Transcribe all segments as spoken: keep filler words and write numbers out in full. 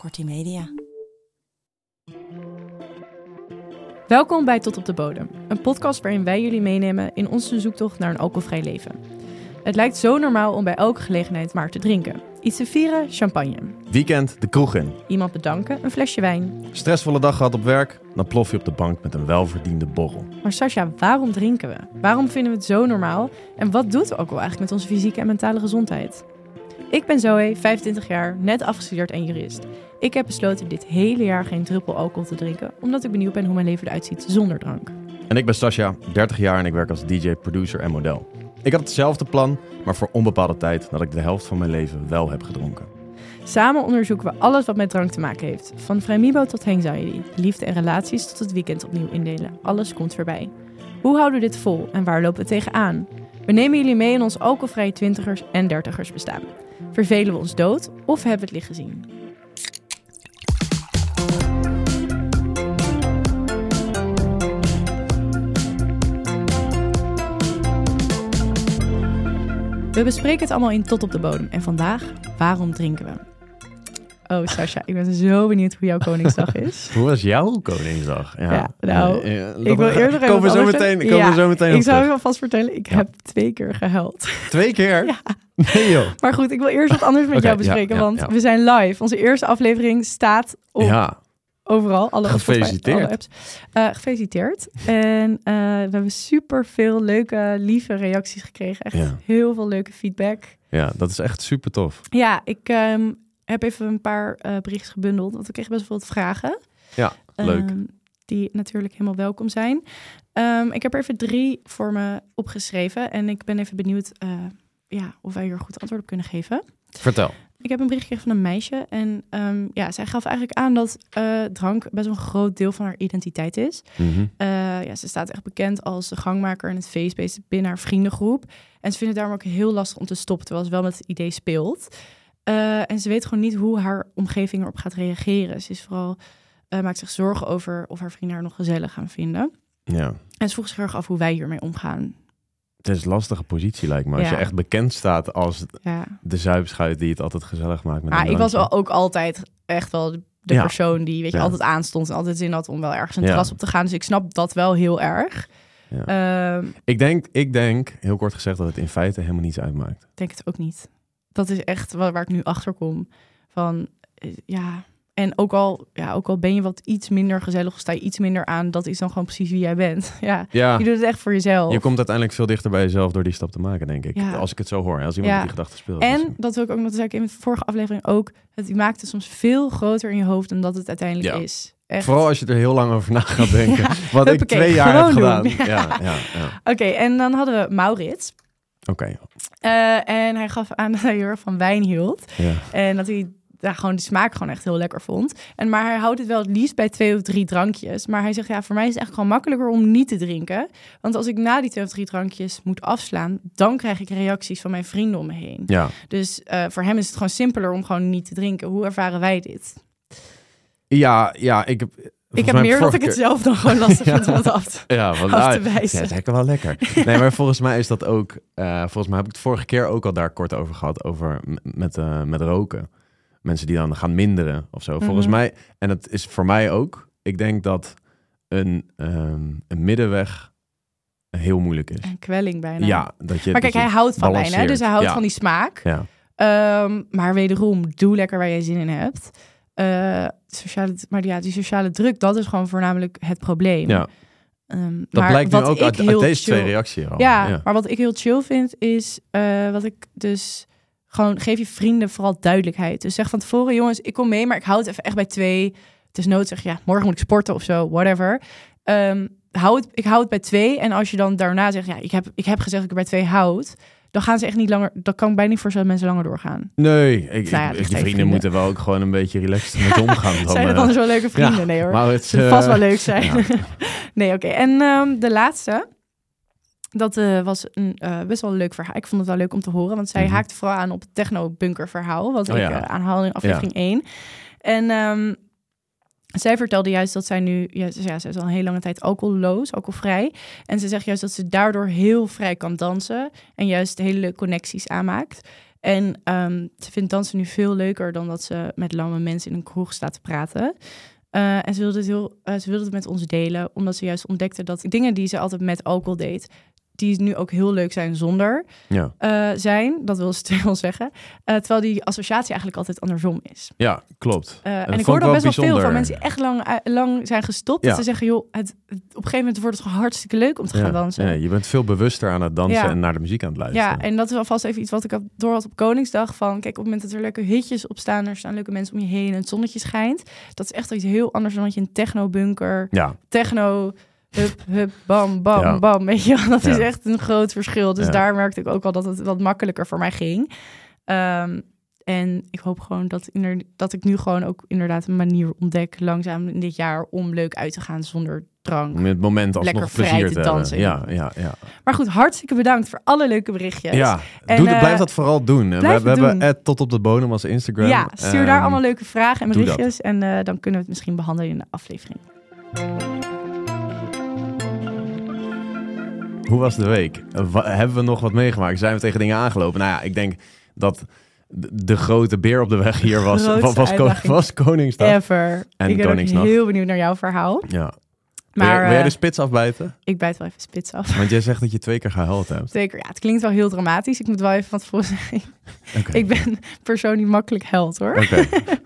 Kortie Media. Welkom bij Tot op de Bodem, een podcast waarin wij jullie meenemen in onze zoektocht naar een alcoholvrij leven. Het lijkt zo normaal om bij elke gelegenheid maar te drinken. Iets te vieren, champagne. Weekend, de kroeg in. Iemand bedanken, een flesje wijn. Stressvolle dag gehad op werk, dan plof je op de bank met een welverdiende borrel. Maar Sascha, waarom drinken we? Waarom vinden we het zo normaal? En wat doet alcohol eigenlijk met onze fysieke en mentale gezondheid? Ik ben Zoe, vijfentwintig jaar, net afgestudeerd en jurist. Ik heb besloten dit hele jaar geen druppel alcohol te drinken, omdat ik benieuwd ben hoe mijn leven eruit ziet zonder drank. En ik ben Sascha, dertig jaar en ik werk als D J, producer en model. Ik had hetzelfde plan, maar voor onbepaalde tijd dat ik de helft van mijn leven wel heb gedronken. Samen onderzoeken we alles wat met drank te maken heeft. Van vrijmibo tot anxiety, liefde en relaties tot het weekend opnieuw indelen. Alles komt voorbij. Hoe houden we dit vol en waar lopen we tegenaan? We nemen jullie mee in ons alcoholvrije twintigers en dertigers bestaan. Vervelen we ons dood of hebben we het licht gezien? We bespreken het allemaal in Tot op de Bodem. En vandaag, waarom drinken we? Oh, Sascha, ik ben zo benieuwd hoe jouw Koningsdag is. Hoe was jouw Koningsdag? Ja, ja nou, ja, ja, ik wil eerder even komen we zo meteen, komen ja, we zo meteen ik zou terug. je alvast vertellen, ik Ja. heb twee keer gehuild. Twee keer? Ja. Nee joh. Maar goed, ik wil eerst wat anders met Oké, jou bespreken, ja, ja, want ja. we zijn live. Onze eerste aflevering staat op Ja, overal. Alle, Gefeliciteerd. alle apps. Uh, gefeliciteerd. En uh, we hebben super veel leuke, lieve reacties gekregen. Echt Ja. heel veel leuke feedback. ja, dat is echt super tof. Ja, ik um, heb even een paar uh, berichtjes gebundeld, want we kregen best wel wat vragen. Ja, leuk. Um, die natuurlijk helemaal welkom zijn. Um, ik heb er even drie voor me opgeschreven en ik ben even benieuwd uh, ja, of wij hier goed antwoord op kunnen geven. Vertel. Ik heb een bericht gekregen van een meisje en um, ja, zij gaf eigenlijk aan dat uh, drank best wel een groot deel van haar identiteit is. Mm-hmm. Uh, ja, ze staat echt bekend als de gangmaker en het feestbeest binnen haar vriendengroep. En ze vindt het daarom ook heel lastig om te stoppen, terwijl ze wel met het idee speelt. Uh, en ze weet gewoon niet hoe haar omgeving erop gaat reageren. Ze is vooral, uh, maakt zich zorgen over of haar vrienden haar nog gezellig gaan vinden. Ja. En ze vroeg zich erg af hoe wij hiermee omgaan. Het is een lastige positie, lijkt me. Als Ja. je echt bekend staat als Ja. de zuipschuit die het altijd gezellig maakt. Met Ah, een ik was drankje. wel ook altijd echt wel de, de Ja. persoon die weet je, Ja. altijd aanstond en altijd zin had om wel ergens een Ja. terras op te gaan. Dus ik snap dat wel heel erg. Ja. Uh, Ik denk, ik denk, heel kort gezegd, dat het in feite helemaal niets uitmaakt. Ik denk het ook niet. Dat is echt waar, waar ik nu achter kom. Van, uh, ja... En ook al, ja, ook al ben je wat iets minder gezellig of sta je iets minder aan, dat is dan gewoon precies wie jij bent. Ja, Ja, je doet het echt voor jezelf. je komt uiteindelijk veel dichter bij jezelf door die stap te maken, denk ik. Ja. Als ik het zo hoor, als iemand Ja. met die gedachten speelt. En Dus, dat wil ik ook nog zeggen in de vorige aflevering ook. Het je maakt het soms veel groter in je hoofd dan dat het uiteindelijk Ja. is. Echt. vooral als je er heel lang over na gaat denken. Ja. Wat ik Huppakee, twee jaar heb gewoon gedaan. doen. Ja, ja, ja. Oké, okay, en dan hadden we Maurits. Oké. Uh, en hij gaf aan dat hij heel erg van wijn hield. Ja. En dat hij ja, gewoon de smaak gewoon echt heel lekker vond. En, maar hij houdt het wel het liefst bij twee of drie drankjes. Maar hij zegt, ja, voor mij is het echt gewoon makkelijker om niet te drinken. Want als ik na die twee of drie drankjes moet afslaan, dan krijg ik reacties van mijn vrienden om me heen. Ja. Dus uh, voor hem is het gewoon simpeler om gewoon niet te drinken. Hoe ervaren wij dit? Ja, ja, ik heb... Ik heb meer dat ik keer... het zelf dan gewoon lastig vind om het af te, ja, want, af te ah, wijzen. Ja, het is lekker wel lekker. Nee, maar volgens mij is dat ook... Uh, volgens mij heb ik het vorige keer ook al daar kort over gehad, over m- met, uh, met roken. Mensen die dan gaan minderen of zo. Volgens Mm-hmm. mij, en dat is voor mij ook, ik denk dat een, um, een middenweg heel moeilijk is. Een kwelling bijna. Ja, dat je, maar kijk, dat je hij houdt van wijn, hè? balanceert. Dus hij houdt Ja. van die smaak. Ja. Um, maar wederom, doe lekker waar je zin in hebt. Uh, sociale, maar ja, die sociale druk, dat is gewoon voornamelijk het probleem. Ja. Um, Dat maar blijkt nu wat ook ik uit, heel uit deze chill, twee reacties al. Ja, ja, maar wat ik heel chill vind is, uh, wat ik dus gewoon, geef je vrienden vooral duidelijkheid. Dus zeg van tevoren, jongens, ik kom mee, maar ik hou het even echt bij twee. Het is nood, zeg ja, morgen moet ik sporten of zo, whatever. Um, hou het, ik hou het bij twee. En als je dan daarna zegt, ja, ik heb, ik heb gezegd dat ik er bij twee houd, dan gaan ze echt niet langer, dat kan ik bijna niet voorstellen dat mensen langer doorgaan. Nee, ik, Nou ja, ik, ligt die aan je vrienden vrienden. moeten wel ook gewoon een beetje relaxed met je omgaan. Dan, Zijn dat uh, dan zo leuke vrienden? ja, Nee hoor. maar het Het zullen vast uh, wel leuk zijn. ja. Nee, oké. Okay. En um, de laatste, dat uh, was een uh, best wel een leuk verhaal. Ik vond het wel leuk om te horen, want zij Mm-hmm. haakte vooral aan op het techno-bunker verhaal, wat Oh, ik ja. uh, aanhaalde in aflevering ja. één. En um, zij vertelde juist dat zij nu, ja, ja, zij is al een hele lange tijd alcoholloos, alcoholvrij. En ze zegt juist dat ze daardoor heel vrij kan dansen en juist hele connecties aanmaakt. En um, ze vindt dansen nu veel leuker dan dat ze met lamme mensen in een kroeg staat te praten. Uh, en ze wilde, het heel, uh, ze wilde het met ons delen, omdat ze juist ontdekte dat dingen die ze altijd met alcohol deed, die nu ook heel leuk zijn zonder ja. uh, zijn. Dat wil ze wel zeggen. Uh, terwijl die associatie eigenlijk altijd andersom is. Ja, klopt. Uh, en, en ik hoor dan best bijzonder. wel veel van mensen die echt lang, uh, lang zijn gestopt. Ja. Dat ze zeggen, joh, het, het, op een gegeven moment wordt het gewoon hartstikke leuk om te ja. gaan dansen. Ja, je bent veel bewuster aan het dansen ja. en naar de muziek aan het luisteren. Ja, en dat is alvast even iets wat ik door had op Koningsdag. Van, kijk, op het moment dat er leuke hitjes op staan, er staan leuke mensen om je heen en het zonnetje schijnt. Dat is echt iets heel anders dan dat je een techno-bunker, ja. techno... Hup, hup, bam, bam, ja. bam. Weet je, dat is ja. echt een groot verschil. Dus ja. daar merkte ik ook al dat het wat makkelijker voor mij ging. Um, en ik hoop gewoon dat, inder, dat ik nu gewoon ook inderdaad een manier ontdek, langzaam in dit jaar, om leuk uit te gaan zonder drank. Met het moment als lekker nog plezier te dansen. Ja, ja, ja. Maar goed, hartstikke bedankt voor alle leuke berichtjes. Ja, en, doe, uh, blijf uh, dat vooral doen. We, we hebben Ed tot op de bodem als Instagram. Ja, stuur um, daar allemaal leuke vragen en berichtjes. Dat. En uh, dan kunnen we het misschien behandelen in de aflevering. Hoe was de week? Wa- hebben we nog wat meegemaakt? Zijn we tegen dingen aangelopen? Nou ja, ik denk dat de grote beer op de weg hier was, was, was, ko- was Koningsdag. Ever. En ik ben Koningsnacht. heel benieuwd naar jouw verhaal. Ja. Maar, wil, jij, wil jij de uh, spits afbijten? Ik bijt wel even spits af. Want jij zegt dat je twee keer gehuild hebt. Zeker, ja. Het klinkt wel heel dramatisch. Ik moet wel even van tevoren zeggen. Okay. Ik ben een persoon die makkelijk huilt, hoor. Okay.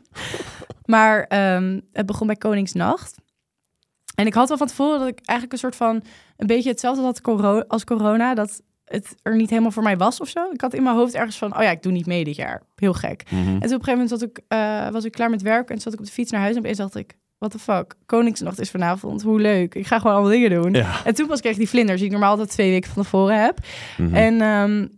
Maar um, het begon bij Koningsnacht. En ik had al van tevoren dat ik eigenlijk een soort van een beetje hetzelfde had coro- als corona. Dat het er niet helemaal voor mij was of zo. Ik had in mijn hoofd ergens van, oh ja, ik doe niet mee dit jaar. Heel gek. Mm-hmm. En toen op een gegeven moment zat ik, uh, was ik klaar met werk en toen zat ik op de fiets naar huis. En opeens dacht ik, what the fuck, Koningsnacht is vanavond. Hoe leuk. Ik ga gewoon allemaal dingen doen. Ja. En toen pas kreeg ik die vlinders die ik normaal altijd twee weken van tevoren heb. Mm-hmm. En um,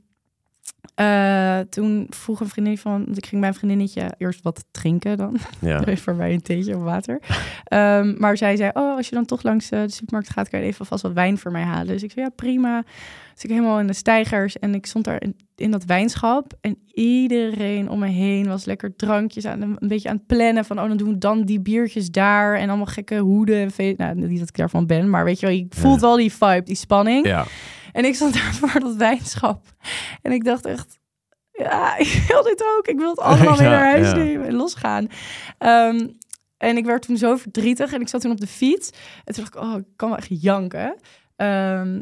uh, toen vroeg een vriendin van, want ik ging bij een vriendinnetje eerst wat drinken dan. Ja. Even voor mij een theetje of water. Um, maar zij zei, oh, als je dan toch langs uh, de supermarkt gaat, kan je even vast wat wijn voor mij halen. Dus ik zei, ja, prima. Dus ik helemaal in de steigers en ik stond daar in, in dat wijnschap. En iedereen om me heen was lekker drankjes aan, een beetje aan het plannen van, oh, dan doen we dan die biertjes daar en allemaal gekke hoeden. En ve- nou, niet dat ik daarvan ben, maar weet je wel, je voelt ja. wel die vibe, die spanning. Ja. En ik stond daar voor dat wijnschap. En ik dacht echt, ja, ik wil dit ook. Ik wil het allemaal ja, weer naar huis ja. nemen en losgaan. Um, en ik werd toen zo verdrietig. En ik zat toen op de fiets. En toen dacht ik, oh, ik kan wel echt janken. Um,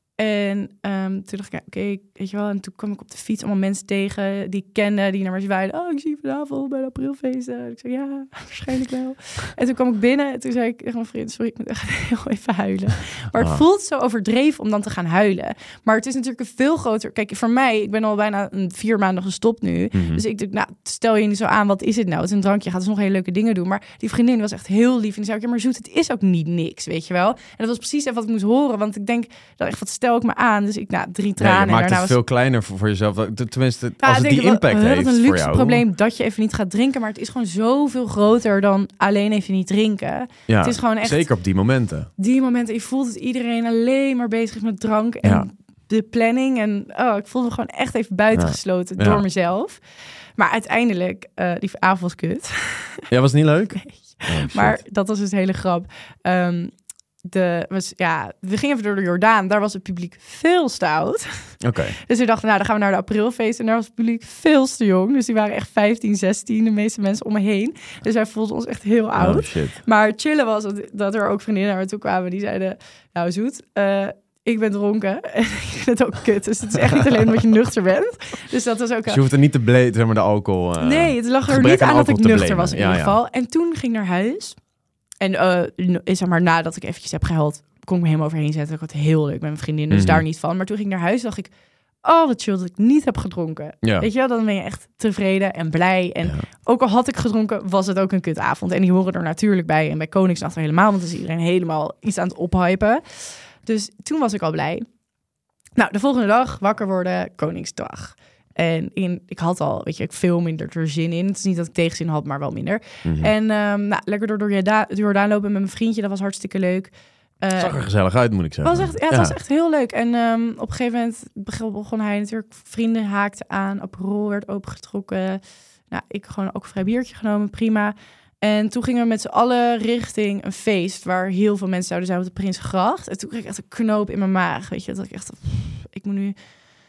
en um, toen dacht ik, ja, oké, okay, weet je wel. En toen kwam ik op de fiets allemaal mensen tegen die ik kende, die naar me zwaaiden. Oh, ik zie je vanavond bij de aprilfeesten. En ik zei, ja, waarschijnlijk wel. En toen kwam ik binnen en toen zei ik tegen mijn vriend, sorry, ik moet echt heel even huilen. Maar het ah. voelt zo overdreven om dan te gaan huilen. Maar het is natuurlijk een veel groter... Kijk, voor mij, ik ben al bijna een vier maanden gestopt nu. Mm-hmm. Dus ik dacht, nou, stel je niet zo aan, wat is het nou? Het is een drankje, gaat dus nog hele leuke dingen doen. Maar die vriendin was echt heel lief. En die zei ook, ja, maar zoet, het is ook niet niks, weet je wel. En dat was precies even wat ik moest horen. Want ik denk, dat echt, wat stel ik me aan? Dus ik, nou, drie tranen. Ja, je maakt en het was... veel kleiner voor, voor jezelf. Tenminste, ja, als het die impact wel, heeft het is een luxe voor jou. probleem dat je even niet gaat drinken. Maar het is gewoon zoveel groter dan alleen even niet drinken. Ja, het is gewoon echt... zeker op die momenten. Die momenten, je voelt het iedereen alleen maar bezig is met drank en ja. de planning. En oh, ik voelde me gewoon echt even buitengesloten ja. door ja. mezelf. Maar uiteindelijk, uh, die avond was kut. Ja, was niet leuk? Nee. Oh, maar dat was dus een hele grap. Um, de, was, ja, we gingen even door de Jordaan. Daar was het publiek veel stout. Okay. Dus we dachten, nou, dan gaan we naar de aprilfeest. En daar was het publiek veel te jong. Dus die waren echt vijftien, zestien, de meeste mensen om me heen. Dus wij voelden ons echt heel oud. Oh, shit. Maar chillen was dat, dat er ook vriendinnen naar me toe kwamen. Die zeiden, nou Zoet, uh, ik ben dronken. En ik vind het ook kut. Dus het is echt niet alleen omdat je nuchter bent. Dus dat was ook... Dus je hoeft er niet te bleden, zeg maar, de alcohol... Uh, nee, het lag er niet aan, aan dat ik nuchter blamen. was in ja, ieder geval. Ja. En toen ging ik naar huis... En uh, zeg maar, nadat ik eventjes heb gehuild, kon ik me helemaal overheen zetten. Ik had het heel leuk met mijn vriendin, dus mm-hmm. daar niet van. Maar toen ging ik naar huis, dacht ik, oh, wat chill dat ik niet heb gedronken. Ja. Weet je wel, dan ben je echt tevreden en blij. En ja. ook al had ik gedronken, was het ook een kutavond. En die horen er natuurlijk bij. En bij Koningsnacht helemaal, want dan is iedereen helemaal iets aan het ophypen. Dus toen was ik al blij. Nou, de volgende dag wakker worden, Koningsdag. En in, ik had al, weet je, ik veel minder er zin in. Het is niet dat ik tegenzin had, maar wel minder. Mm-hmm. En um, nou, lekker door, door de Jordaan lopen met mijn vriendje. Dat was hartstikke leuk. Uh, het zag er gezellig uit, moet ik zeggen. Was echt, ja, het ja. was echt heel leuk. En um, op een gegeven moment begon hij natuurlijk... Vrienden haakten aan. Aperol werd opengetrokken. Nou, ik gewoon ook een vrij biertje genomen. Prima. En toen gingen we met z'n allen richting een feest... waar heel veel mensen zouden zijn op de Prinsgracht. En toen kreeg ik echt een knoop in mijn maag. Weet je, dat ik echt... Pff, ik moet nu...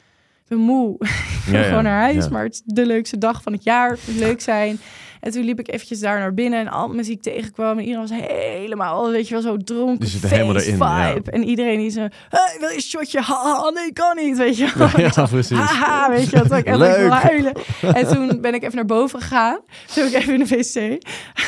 ik ben moe. ik wil Ja, ja, gewoon naar huis, ja. maar het is de leukste dag van het jaar. Het moet leuk zijn. En toen liep ik eventjes daar naar binnen en al muziek tegenkwam. En iedereen was helemaal, weet je wel, zo dronken. Die zitten helemaal erin, vibe. ja. En iedereen die zo, hey, wil je een shotje? Haha, nee, kan niet, weet je wel. Ja, precies. Haha, weet je wat, ik echt Leuk. wil huilen. En toen ben ik even naar boven gegaan. Toen ben ik even in de wc.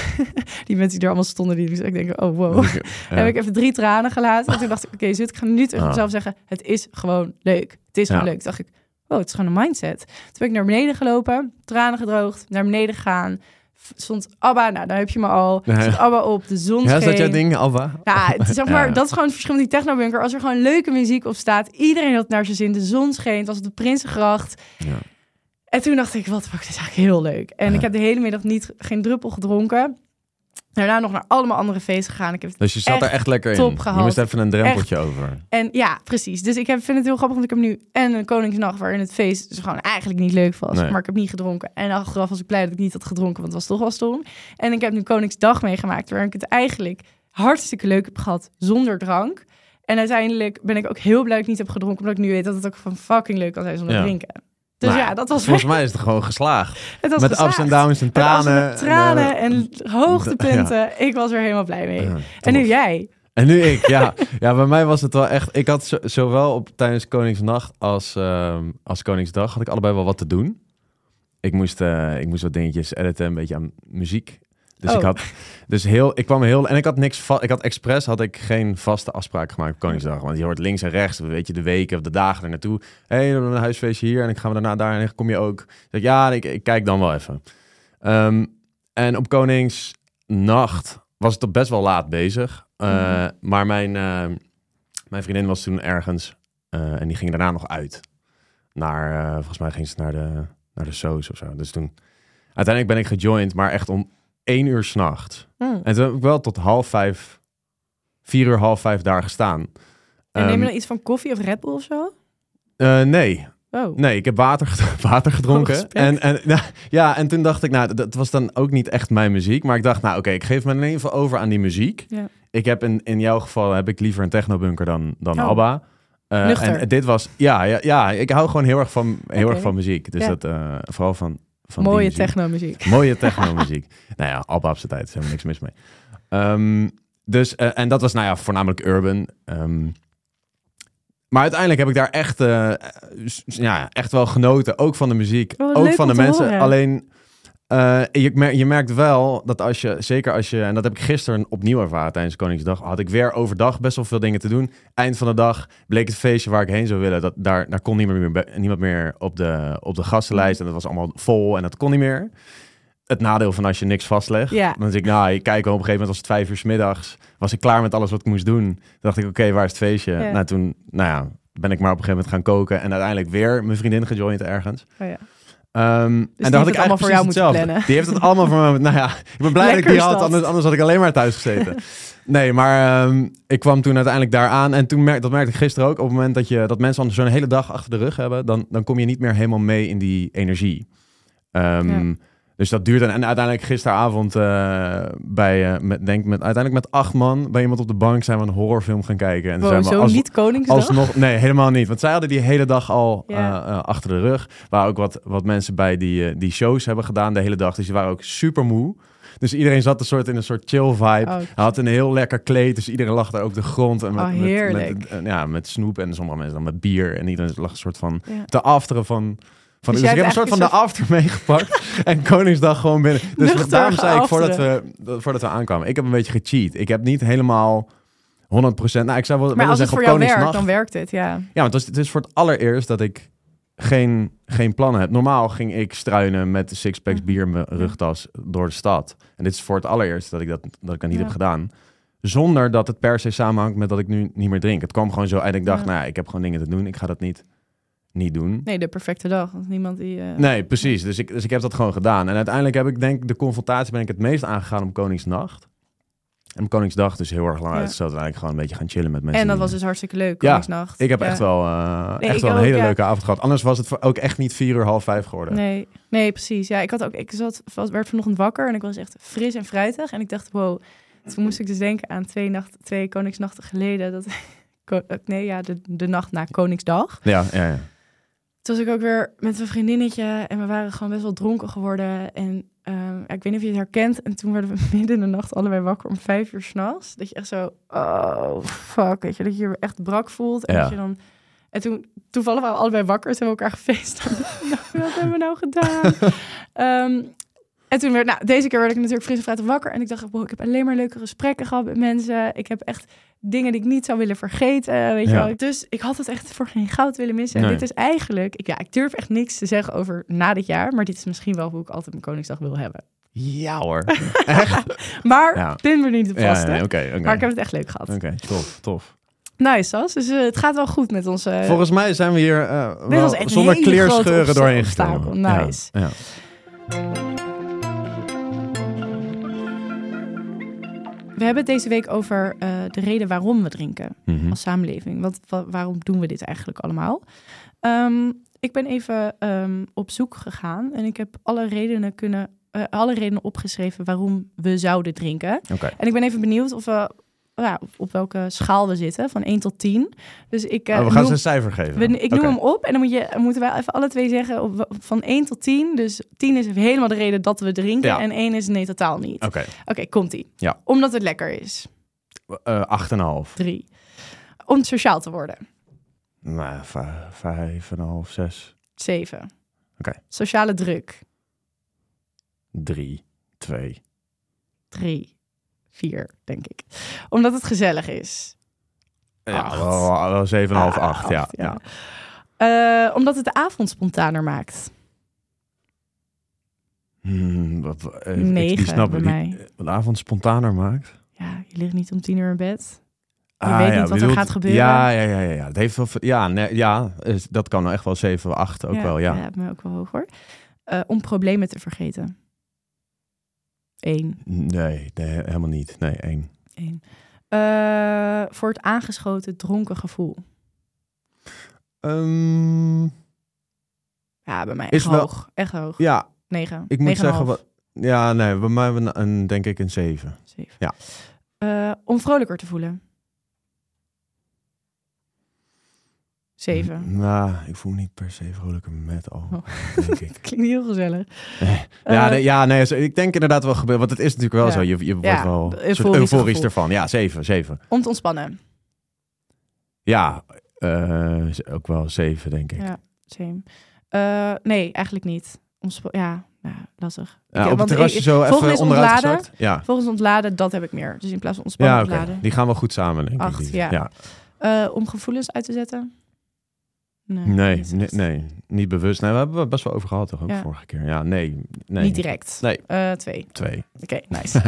Die mensen die er allemaal stonden, die dus ik denk, oh wow. Ja. Heb ik even drie tranen gelaten. En toen dacht ik, oké, okay, Zut, ik ga nu tegen Ah. mezelf zeggen, het is gewoon leuk. Het is gewoon Ja. leuk. Toen dacht ik, oh, het is gewoon een mindset. Toen ben ik naar beneden gelopen, tranen gedroogd, naar beneden gegaan. Stond ABBA, nou, daar heb je me al. Ja. Stond ABBA op, de zon Ja, scheen. is dat jouw ding, Alba? Ja, het is, zeg maar, Ja. dat is gewoon het verschil met die technobunker. Als er gewoon leuke muziek op staat, iedereen had naar zijn zin. De zon scheen, het was op de Prinsengracht. Ja. En toen dacht ik, wat fuck, dit is eigenlijk heel leuk. En Ja. ik heb de hele middag niet, geen druppel gedronken. Daarna nog naar allemaal andere feesten gegaan. Ik heb het Dus je zat echt er echt lekker in. top gehad. Je moest even een drempeltje over. En ja, precies. Dus ik heb, vind het heel grappig, want ik heb nu en een Koningsnacht waarin het feest dus gewoon eigenlijk niet leuk was. Nee. Maar ik heb niet gedronken. En achteraf was ik blij dat ik niet had gedronken, want het was toch wel stom. En ik heb nu Koningsdag meegemaakt, waarin ik het eigenlijk hartstikke leuk heb gehad zonder drank. En uiteindelijk ben ik ook heel blij dat ik niet heb gedronken, omdat ik nu weet dat het ook van fucking leuk kan zijn zonder Ja. drinken. Dus Nou, ja, dat was Volgens mij is het gewoon geslaagd. het was Met geslaagd. ups en downs en Met ups en tranen. tranen en, en, hoogtepunten. Ik was er helemaal blij mee. Ja, en nu tof. jij. En nu ik, ja. Ja, bij mij was het wel echt... Ik had zo, zowel op, tijdens Koningsnacht als, ehm, als Koningsdag... had ik allebei wel wat te doen. Ik moest, eh, ik moest wat dingetjes editen, een beetje aan muziek. Dus Oh. ik had... Dus heel... Ik kwam heel... En ik had niks... Va- ik had expres had ik geen vaste afspraak gemaakt op Koningsdag. Want je hoort links en rechts, weet je, de weken of de dagen er naartoe. Hé, hey, we hebben een huisfeestje hier en ik ga daarna daar en dan kom je ook. Dus ik, ja, ik, ik kijk dan wel even. Ehm, en op Koningsnacht was het toch best wel laat bezig. Uh, Mhm. Maar mijn, uh, mijn vriendin was toen ergens uh, en die ging daarna nog uit. Naar, uh, volgens mij ging ze naar de, naar de Soos of zo. Dus toen, uiteindelijk ben ik gejoind, maar echt om één uur 's nachts. Mm. En toen heb ik wel tot half vijf, vier uur, half vijf daar gestaan. En neem je Um, dan iets van koffie of Red Bull of zo? uh, nee, Oh. Nee, ik heb water, water gedronken. Oh, respect. en, en, nou, ja, en toen dacht ik, nou, dat was dan ook niet echt mijn muziek. Maar ik dacht, nou oké, okay, ik geef me in ieder geval over aan die muziek. Ja. Ik heb in, in jouw geval heb ik liever een technobunker dan, dan Oh. ABBA. Uh, Nuchter. en dit was, ja, ja, ja, ik hou gewoon heel erg van, heel Oké. erg van muziek. Dus Ja. dat, uh, vooral van, van die Mooie muziek. techno-muziek. Mooie techno-muziek. Nou ja, ABBA op zijn tijd, is helemaal niks mis mee. Um, dus, uh, en dat was nou ja, voornamelijk urban. Um, Maar uiteindelijk heb ik daar echt, uh, ja, echt wel genoten. Ook van de muziek, Oh, ook leuk van om de te mensen. horen. Alleen, uh, je, mer- je merkt wel dat als je, zeker als je... En dat heb ik gisteren opnieuw ervaren tijdens Koningsdag. Had ik weer overdag best wel veel dingen te doen. Eind van de dag bleek het feestje waar ik heen zou willen. Dat, daar, daar kon niemand meer, be- niemand meer op de, op de gastenlijst. En dat was allemaal vol en dat kon niet meer. Het nadeel van als je niks vastlegt. Ja. Dan denk ik, nou, ik kijk wel, op een gegeven moment was het vijf uur 's middags. Was ik klaar met alles wat ik moest doen. Toen dacht ik, oké, okay, waar is het feestje? Ja. Nou, toen, nou ja, ben ik maar op een gegeven moment gaan koken. En uiteindelijk weer mijn vriendin gejoind ergens. Oh, ja. Um, Dus en die dan had heeft ik het allemaal voor jou eigenlijk moeten precies plannen. hetzelfde. Die heeft het allemaal voor me. Nou ja, ik ben blij dat ik Lekker die is had. dat. Anders, anders had ik alleen maar thuis gezeten. Nee, maar um, ik kwam toen uiteindelijk daar aan. En toen merk, dat merkte ik gisteren ook. Op het moment dat, je, dat mensen zo'n hele dag achter de rug hebben. Dan, dan kom je niet meer helemaal mee in die energie. Um, ja. Dus dat duurde. En uiteindelijk gisteravond uh, bij, uh, met, denk met, uiteindelijk met acht man bij iemand op de bank zijn we een horrorfilm gaan kijken. En wow, zijn we zo als, niet Koningsdag? alsnog, nee, helemaal niet. Want zij hadden die hele dag al Ja. uh, uh, achter de rug. Waar ook wat, wat mensen bij die, uh, die shows hebben gedaan de hele dag. Dus die waren ook super moe. Dus iedereen zat een soort in een soort chill vibe. Oh, Hij had een heel lekker kleed, dus iedereen lag daar ook de grond. En met, oh, heerlijk. Met, met, uh, ja, met snoep en sommige mensen dan met bier. En iedereen lag een soort van Ja. te afteren van... Van, Dus dus jij ik heb een hebt soort van de after meegepakt en Koningsdag gewoon binnen. Dus Nuchter daarom zei ik voordat geafteren. we, voordat we aankwamen, ik heb een beetje gecheat. Ik heb niet helemaal honderd procent... Nou, ik zou wel Maar willen als het zeggen voor op jou werkt, Koningsnacht. dan werkt het, ja. Ja, want het is, het is voor het allereerst dat ik geen, geen plannen heb. Normaal ging ik struinen met de sixpacks bier in mijn rugtas door de stad. En dit is voor het allereerst dat ik dat, dat, ik dat niet Ja. heb gedaan. Zonder dat het per se samenhangt met dat ik nu niet meer drink. Het kwam gewoon zo uit. Ik dacht, Ja. nou ja, ik heb gewoon dingen te doen. Ik ga dat niet, niet doen. Nee, de perfecte dag. Want niemand die... Uh... Nee, precies. Dus ik, dus ik heb dat gewoon gedaan. En uiteindelijk heb ik denk ik de confrontatie ben ik het meest aangegaan om Koningsnacht. En op Koningsdag dus heel erg lang Ja. uit. Dus eigenlijk gewoon een beetje gaan chillen met mensen. En dat die- was dus hartstikke leuk, Ja, Koningsnacht. Ik heb Ja. echt wel, uh, Nee, echt ik wel een ook, hele ja. leuke avond gehad. Anders was het voor- ook echt niet vier uur, half vijf geworden. Nee, nee, precies. Ja, ik had ook, ik zat, was, werd vanochtend wakker en ik was echt fris en fruitig. En ik dacht, wow. Toen moest ik dus denken aan twee, nacht, twee Koningsnachten geleden. Dat, ko- nee, ja, de, de nacht na Koningsdag. Ja, ja, ja. toen was ik ook weer met een vriendinnetje en we waren gewoon best wel dronken geworden. En um, ik weet niet of je het herkent. En toen werden we midden in de nacht allebei wakker om vijf uur 's nachts. Dat je echt zo, oh fuck, weet je, dat je je echt brak voelt. En, Ja. dat je dan, en toen toevallig waren we allebei wakker, toen hebben we elkaar gefeest. Wat hebben we nou gedaan? um, En toen werd, nou, deze keer werd ik natuurlijk fris en fruitig wakker. En ik dacht, wow, ik heb alleen maar leuke gesprekken gehad met mensen. Ik heb echt dingen die ik niet zou willen vergeten, weet je Ja. wel. Dus ik had het echt voor geen goud willen missen. Nee. En dit is eigenlijk, ik, ja, ik durf echt niks te zeggen over na dit jaar. Maar dit is misschien wel hoe ik altijd mijn Koningsdag wil hebben. Ja hoor. Echt? Maar Ja. pin me niet op Ja, vast, nee, hè. oké. oké. Maar ik heb het echt leuk gehad. Oké, tof, tof. Nice, Sas. Dus uh, het gaat wel goed met ons. Uh, Volgens mij zijn we hier uh, dit wel was echt een zonder hele kleerscheuren grote doorheen obstakel. gekomen. Nice. Ja, ja. We hebben het deze week over uh, de reden waarom we drinken Mhm. als samenleving. Wat, wa- waarom doen we dit eigenlijk allemaal? Um, ik ben even um, op zoek gegaan en ik heb alle redenen kunnen, uh, alle redenen opgeschreven waarom we zouden drinken. Oké. En ik ben even benieuwd of we, ja, op welke schaal we zitten, van één tot tien. Dus ik, uh, Oh, we gaan noem, ze een cijfer geven. we, ik noem Oké. hem op en dan moet je, moeten wij even alle twee zeggen op, van één tot tien. Dus tien is helemaal de reden dat we drinken Ja. en één is nee, totaal niet. Oké, Oké, okay, komt-ie. Ja. Omdat het lekker is. uh, acht en een half. Drie. Om sociaal te worden. Nou, v- vijf en een half, zes. Zeven. Oké. Sociale druk. Drie, twee. Drie. Vier, denk ik. Omdat het gezellig is. Ja, Acht. wel, wel zeven en een half, Ah, acht. Ja, acht, ja. ja. Uh, omdat het de avond spontaner maakt. Hmm, wat, uh, ik- Negen die snap bij ik niet. mij. Wat de avond spontaner maakt. Ja, je ligt niet om tien uur in bed. Je Ah, weet ja, niet wat er bedoelt- gaat gebeuren. Ja, ja, ja, ja, ja. Het heeft wel, ja, nee, ja, is- dat kan wel echt wel zeven, acht ook ja, wel, ja. Ja, bij mij ook wel hoog hoor. Uh, om problemen te vergeten. Eén. Nee, nee, helemaal niet. Nee, één. Eén. Uh, voor het aangeschoten dronken gevoel. Um, Ja, bij mij echt Is wel- hoog. Echt hoog. ja, Negen. ik moet Negen en een zeggen, half. wat, ja, nee, bij mij hebben we een, denk ik een zeven. Zeven. Ja. Uh, om vrolijker te voelen. Zeven. N- Nou, ik voel me niet per se vrolijker met al, Oh. denk ik. Klinkt niet heel gezellig. Ja, Uh, nee, ja, nee, zo- ik denk inderdaad wel gebeuren, want het is natuurlijk wel Ja. zo. Je, je wordt Ja, wel de een soort euforische euforisch gevoel. ervan. Ja, zeven, zeven. Om te ontspannen. Ja, eh, ook wel zeven, denk ik. Ja, same. Uh, nee, eigenlijk niet. Ontspa- ja, ja, lastig. Ja, Ik- op het want terrasje ik- zo volgens even is onderuit ontladen. gezakt. Ja, Volgens ontladen, dat heb ik meer. Dus in plaats van ontspannen, ja oké. ontladen. Die gaan wel goed samen, denk Acht, ik. die. ja. ja. Uh, om gevoelens uit te zetten? Nee, Nee, niet nee, echt. nee, niet bewust. Nee, we hebben het best wel over gehad, toch? Ook Ja. vorige keer. Ja, nee. nee. Niet direct. Nee. Uh, twee. Twee. Oké, okay, nice.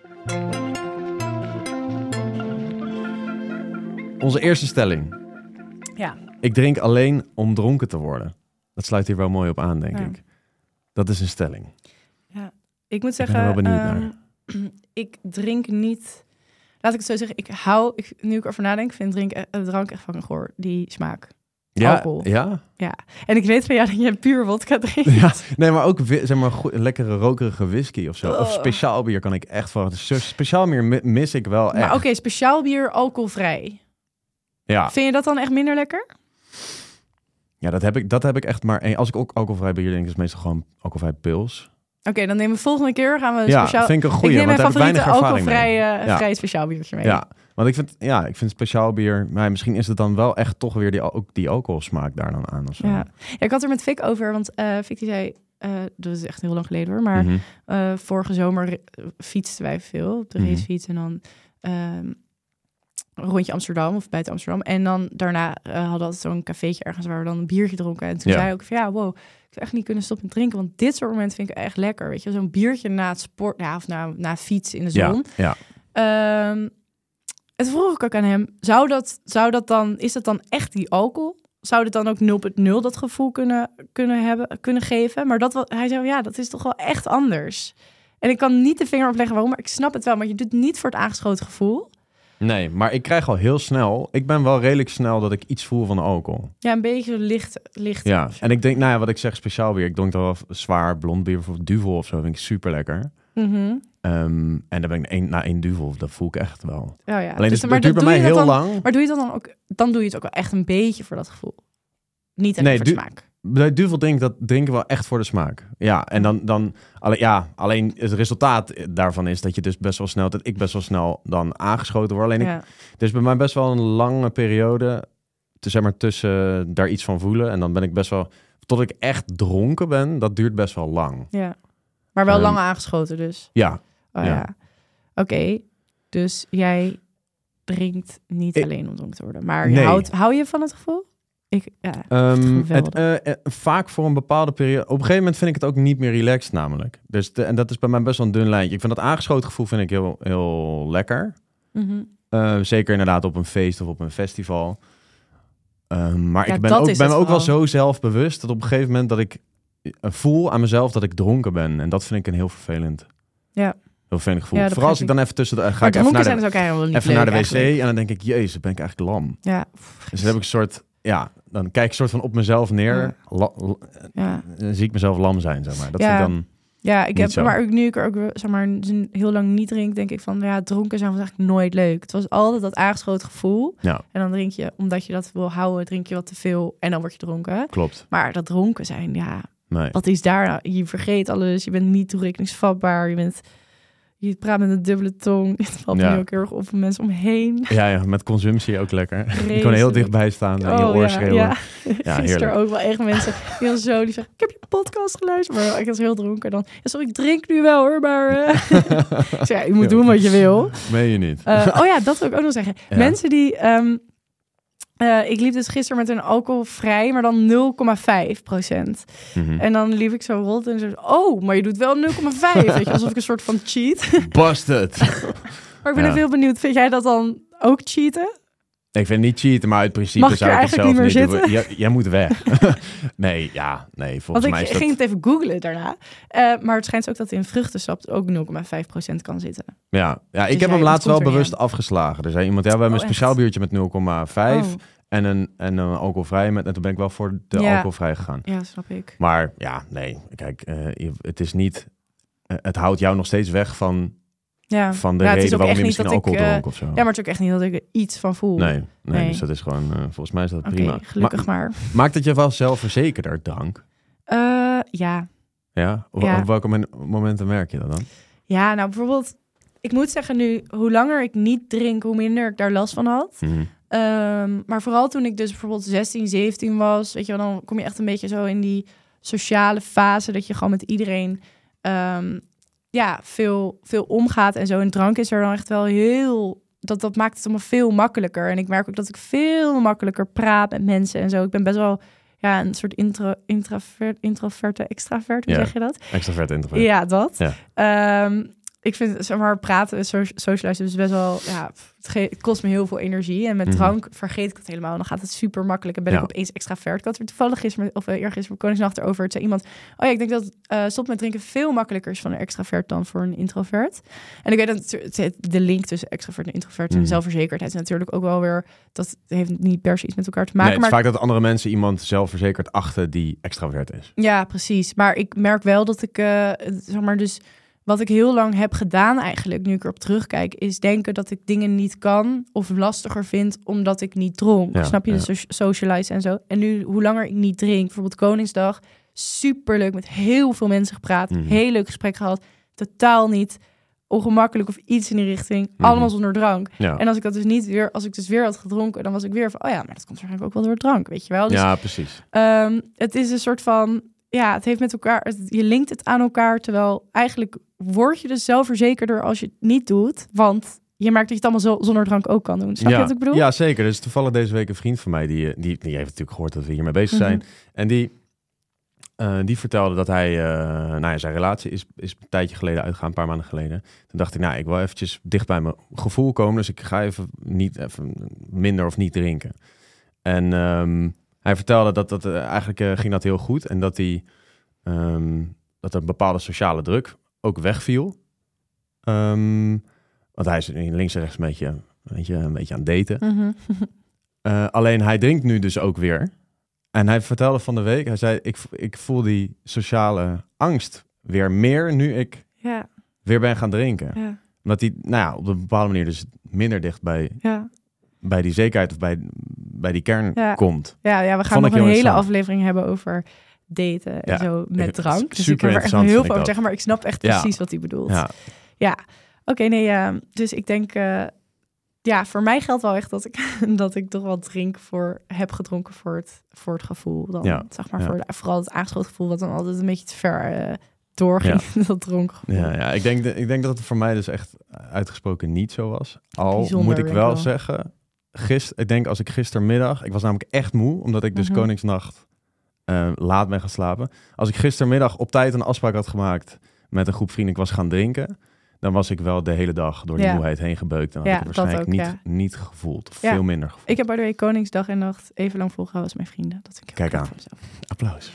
Onze eerste stelling. Ja. Ik drink alleen om dronken te worden. Dat sluit hier wel mooi op aan, denk Ja. ik. Dat is een stelling. Ik moet Ik ben zeggen, er wel benieuwd ehm, ik drink niet... Laat ik het zo zeggen, ik hou, ik, nu ik erover nadenk, vind drink, eh, drank echt fucking goor. Die smaak. Ja, Alcohol. ja? En ik weet van jou dat je puur vodka drinkt. Ja, nee, maar ook wi- zeg maar, goe- lekkere rokerige whisky of zo. Of Oh. speciaal bier kan ik echt van. Zo speciaal bier mi- mis ik wel echt. Maar oké, speciaal bier, alcoholvrij. Ja, Vind je dat dan echt minder lekker? ja dat, heb ik, dat heb ik echt maar één. Als ik ook alcoholvrij bier drink, is het meestal gewoon alcoholvrij pils. Oké, dan nemen we volgende keer gaan we Ja, speciaal... vind ik een goeie, ik neem want mijn daar heb ik favoriete weinig ervaring mee. alcoholvrij uh, Ja. vrij speciaal biertje mee. Ja, want ik vind, ja, ik vind speciaal bier, maar misschien is het dan wel echt toch weer die, al- ook die alcoholsmaak daar dan aan of zo. Ja. Ja, ik had er met Vic over, want uh, Vic die zei... Uh, dat is echt heel lang geleden hoor, maar Mhm. uh, vorige zomer uh, fietsten wij veel op de Mhm. racefiets en dan um, een rondje Amsterdam of buiten Amsterdam. En dan daarna uh, hadden we altijd zo'n cafeetje ergens waar we dan een biertje dronken. En toen Ja. zei ik ook van ja, wow, ik zou echt niet kunnen stoppen met drinken, want dit soort momenten vind ik echt lekker. Weet je, zo'n biertje na het sport, ja, of na, na fietsen in de zon. Ja, ja. Um, en toen vroeg ik ook aan hem, zou dat, zou dat dan, is dat dan echt die alcohol? Zou dit dan ook nul punt nul dat gevoel kunnen, kunnen, hebben, kunnen geven? Maar dat, wa- hij zei, ja, dat is toch wel echt anders. En ik kan niet de vinger opleggen waarom, maar ik snap het wel. Maar je doet het niet voor het aangeschoten gevoel. Nee, maar ik krijg al heel snel, ik ben wel redelijk snel dat ik iets voel van alcohol. Ja, een beetje licht. licht Ja, en ik denk, nou ja, wat ik zeg, speciaal bier. Ik drink toch wel zwaar blond bier, bijvoorbeeld Duvel of zo, vind ik super lekker. Mm-hmm. Um, en dan ben ik één, na één Duvel, dat voel ik echt wel. Oh ja. Alleen dus, het maar duurt bij doe mij je dat heel dan, lang. Maar doe je dat dan ook, dan doe je het ook wel echt een beetje voor dat gevoel. Niet alleen Nee, voor de du- smaak. bij duvel drink, dat drinken wel echt voor de smaak. Ja, en dan, dan alle, ja, alleen het resultaat daarvan is dat je dus best wel snel, dat ik best wel snel dan aangeschoten word. Alleen Ja. ik, dus bij mij best wel een lange periode, te, zeg maar, tussen daar iets van voelen. En dan ben ik best wel, tot ik echt dronken ben, dat duurt best wel lang. Ja. Maar wel Um, lang aangeschoten dus. Ja. Oh, ja. ja. Oké, okay. Dus jij drinkt niet ik, alleen om dronken te worden. Maar je nee. houdt, hou je van het gevoel? Ik, ja, um, het, uh, uh, vaak voor een bepaalde periode. Op een gegeven moment vind ik het ook niet meer relaxed namelijk. Dus de, en dat is bij mij best wel een dun lijntje. Ik vind dat aangeschoten gevoel vind ik heel, heel lekker. Mm-hmm. Uh, zeker inderdaad op een feest of op een festival. Um, maar ja, ik ben ook, ben ook wel vooral. zo zelfbewust dat op een gegeven moment dat ik uh, voel aan mezelf dat ik dronken ben. En dat vind ik een heel vervelend. Ja. Heel vervelend gevoel. Ja, Vooral als ik dan even tussen de... Uh, ga maar ik even naar de, zijn dus ook helemaal niet even leuk, naar de wc eigenlijk. en dan denk ik, jezus, ben ik eigenlijk lam. Ja. Dus dan heb ik een soort... Ja, dan kijk ik soort van op mezelf neer. Ja. La, la, Ja. Dan zie ik mezelf lam zijn, zeg maar. Dat ja. vind ik dan... Ja, ik heb, zo. maar ook nu ik er ook zeg maar heel lang niet drink, denk ik van ja, dronken zijn was eigenlijk nooit leuk. Het was altijd dat aangeschoten gevoel. Ja. En dan drink je, omdat je dat wil houden, drink je wat te veel en dan word je dronken. Klopt. Maar dat dronken zijn, ja, Nee. wat is daar nou? Je vergeet alles, je bent niet toerekeningsvatbaar, je bent, je praat met een dubbele tong. Het valt Ja. me ook heel erg op van mensen omheen. Ja, ja, met consumptie ook lekker. Vreselijk. Je kon er heel dichtbij staan en je Oh, oor ja, schreeuwen. ja. Ja, Gisteren heerlijk. ook wel echt mensen die dan zo die zeggen, ik heb je podcast geluisterd, maar ik was heel dronken dan. Ja, sorry, ik drink nu wel hoor, maar uh... dus ja, je moet doen wat je wil. Meen je niet. Uh, oh ja, dat wil ik ook nog zeggen. Ja. Mensen die, um, uh, ik liep dus gisteren met een alcoholvrij, maar dan nul komma vijf procent. Mm-hmm. En dan liep ik zo rond en zo, oh, maar je doet wel nul komma vijf, weet je, alsof ik een soort van cheat. Busted. Maar ik ben Ja. er heel benieuwd, vind jij dat dan ook cheaten? Ik vind het niet cheaten, maar uit principe Mag ik zou er ik het zelf eigenlijk niet niet meer doen. Jij, jij moet weg. nee, ja, nee, volgens Want mij ik is dat... ging het even googlen daarna. Uh, maar het schijnt ook dat in vruchtensap ook nul komma vijf procent kan zitten. Ja, ja ik Dus heb jij- hem laatst het komt wel er niet bewust aan. afgeslagen. Er zei iemand, ja, we hebben Oh, een speciaal echt? biertje met nul komma vijf Oh, en een, en een alcoholvrij. Met, en toen ben ik wel voor de Ja. alcoholvrij gegaan. ja, snap ik. Maar ja, nee, kijk, uh, je- het is niet... Uh, het houdt jou nog steeds weg van, Ja, van de ja, het is reden ook waarom echt je niet misschien dat ik, alcohol uh, dronk of zo. Ja, maar het is ook echt niet dat ik er iets van voel. Nee, nee, Nee. dus dat is gewoon... Uh, volgens mij is dat Oké, prima. gelukkig Ma- maar. Maakt het je wel zelfverzekerder, drank? Uh, ja. Ja? Op, Ja. op welke men- momenten merk je dat dan? Ja, nou bijvoorbeeld... Ik moet zeggen nu, hoe langer ik niet drink, hoe minder ik daar last van had. Mhm. Um, maar vooral toen ik dus bijvoorbeeld zestien, zeventien was, weet je wel, dan kom je echt een beetje zo in die sociale fase dat je gewoon met iedereen um, ja, veel, veel omgaat en zo. En drank is er dan echt wel heel... Dat, dat maakt het allemaal veel makkelijker. En ik merk ook dat ik veel makkelijker praat met mensen en zo. Ik ben best wel ja, een soort intro, introvert, introverte extravert, hoe Ja. zeg je dat? Extravert, introvert. Ja, dat. Ja. Um, ik vind, zeg maar, praten, so- socializen is best wel, ja, het, ge- het kost me heel veel energie. En met Mhm. drank vergeet ik het helemaal. Dan gaat het super makkelijk en ben Ja. ik opeens extravert. Ik had er toevallig gisteren, of uh, eergisteren op Koningsnacht erover. Het zei iemand, oh ja, ik denk dat uh, stop met drinken veel makkelijker is voor een extravert dan voor een introvert. En ik weet dat het, het, de link tussen extravert en introvert Mhm. en zelfverzekerdheid is natuurlijk ook wel weer, dat heeft niet per se iets met elkaar te Nee, maken. het is maar vaak dat andere mensen iemand zelfverzekerd achten die extravert is. ja, precies. Maar ik merk wel dat ik, uh, zeg maar, dus wat ik heel lang heb gedaan eigenlijk, nu ik erop terugkijk, is denken dat ik dingen niet kan of lastiger vind omdat ik niet dronk. Ja, Snap je? ja. De so- socialize en zo. En nu, hoe langer ik niet drink, bijvoorbeeld Koningsdag, superleuk met heel veel mensen gepraat, Mhm. heel leuk gesprek gehad, totaal niet ongemakkelijk of iets in die richting, Mhm. allemaal zonder drank. Ja, En als ik dat dus niet weer, als ik dus weer had gedronken, dan was ik weer van, oh ja, maar dat komt waarschijnlijk ook wel door drank, weet je wel? Dus ja precies. Um, het is een soort van, ja, het heeft met elkaar, het- je linkt het aan elkaar, terwijl eigenlijk word je dus zelfverzekerder als je het niet doet, want je merkt dat je het allemaal zo, zonder drank ook kan doen. Snap ja. je wat ik bedoel? Ja, zeker. Dus toevallig deze week een vriend van mij, die, die, die heeft natuurlijk gehoord dat we hiermee bezig zijn. Mhm. En die, uh, die vertelde dat hij, uh, nou ja, zijn relatie is, is een tijdje geleden uitgegaan, een paar maanden geleden. Toen dacht ik, nou, ik wil eventjes dicht bij mijn gevoel komen, dus ik ga even niet, even minder of niet drinken. En um, hij vertelde dat dat uh, eigenlijk uh, ging dat heel goed en dat hij um, dat er een bepaalde sociale druk ook wegviel. Um, want hij is links en rechts een beetje, weet je, een beetje aan het daten. Mhm. Uh, alleen hij drinkt nu dus ook weer. En hij vertelde van de week, hij zei, ik, ik voel die sociale angst weer meer nu ik Ja, weer ben gaan drinken. ja, Omdat hij, nou ja, op een bepaalde manier dus minder dicht bij ja. bij die zekerheid of bij, bij die kern ja. komt. Ja, ja, we gaan Vond nog ik een heel hele interessant. aflevering hebben over daten en Ja, zo met ik- drank. Dus super ik heb er echt interessant heel vind veel ik over dat. zeggen, maar ik snap echt Ja. precies wat hij bedoelt. Ja. Ja, oké, nee, ja. Dus ik denk, uh, ja, voor mij geldt wel echt dat ik, dat ik toch wel drink voor, heb gedronken voor het, voor het gevoel. Dan, Ja. zeg maar, Ja. voor de, vooral het aangeschoten gevoel, wat dan altijd een beetje te ver uh, doorging, Ja. dat dronken gevoel. Ja, ja. Ik, denk de, ik denk dat het voor mij dus echt uitgesproken niet zo was. Al Bijzonder, moet ik denk wel ik wel. zeggen, gister, ik denk als ik gistermiddag, ik was namelijk echt moe, omdat ik dus Mhm. Koningsnacht uh, laat ben gaan slapen. Als ik gistermiddag op tijd een afspraak had gemaakt met een groep vrienden, ik was gaan drinken, dan was ik wel de hele dag door die Ja. moeheid heen gebeukt. En had Ja, ik het dat waarschijnlijk ook, niet, ja. niet gevoeld. Of Ja. veel minder gevoeld. Ik heb bij de week Koningsdag en nacht even lang volgehouden als mijn vrienden. Dat vind ik heel Kijk knap aan. voor mezelf. Applaus.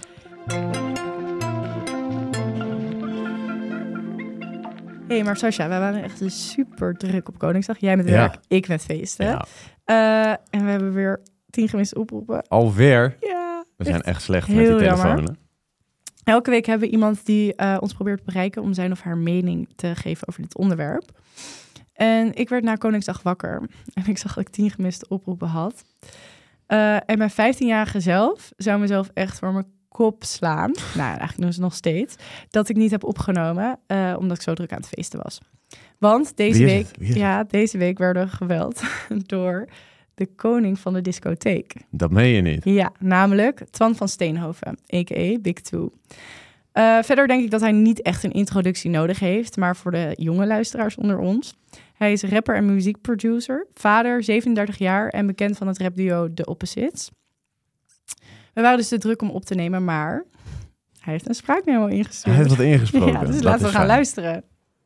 Hé, hey, maar Sascha, wij waren echt super druk op Koningsdag. Jij met Ja. werk, ik met feesten. Ja. Uh, en we hebben weer tien gemiste oproepen. Alweer. Ja, We zijn echt echt slecht heel met die jammer. telefoon. Elke week hebben we iemand die uh, ons probeert te bereiken om zijn of haar mening te geven over dit onderwerp. En ik werd na Koningsdag wakker en ik zag dat ik tien gemiste oproepen had. Uh, en mijn vijftienjarige zelf zou mezelf echt voor mijn kop slaan. Nou, eigenlijk dus nog steeds. Dat ik niet heb opgenomen, uh, omdat ik zo druk aan het feesten was. Want deze Wie is week, het? Wie is ja, het? deze week werden we geweld door de koning van de discotheek. Dat meen je niet. Ja, namelijk Twan van Steenhoven, a k a. Big Two. Uh, verder denk ik dat hij niet echt een introductie nodig heeft, maar voor de jonge luisteraars onder ons. Hij is rapper en muziekproducer, vader, zevenendertig jaar en bekend van het rapduo The Opposites. We waren dus te druk om op te nemen, maar hij heeft een spraakmemo ingestuurd. Hij heeft wat ingesproken. Ja, dus Dat laten we is gaan fijn. luisteren.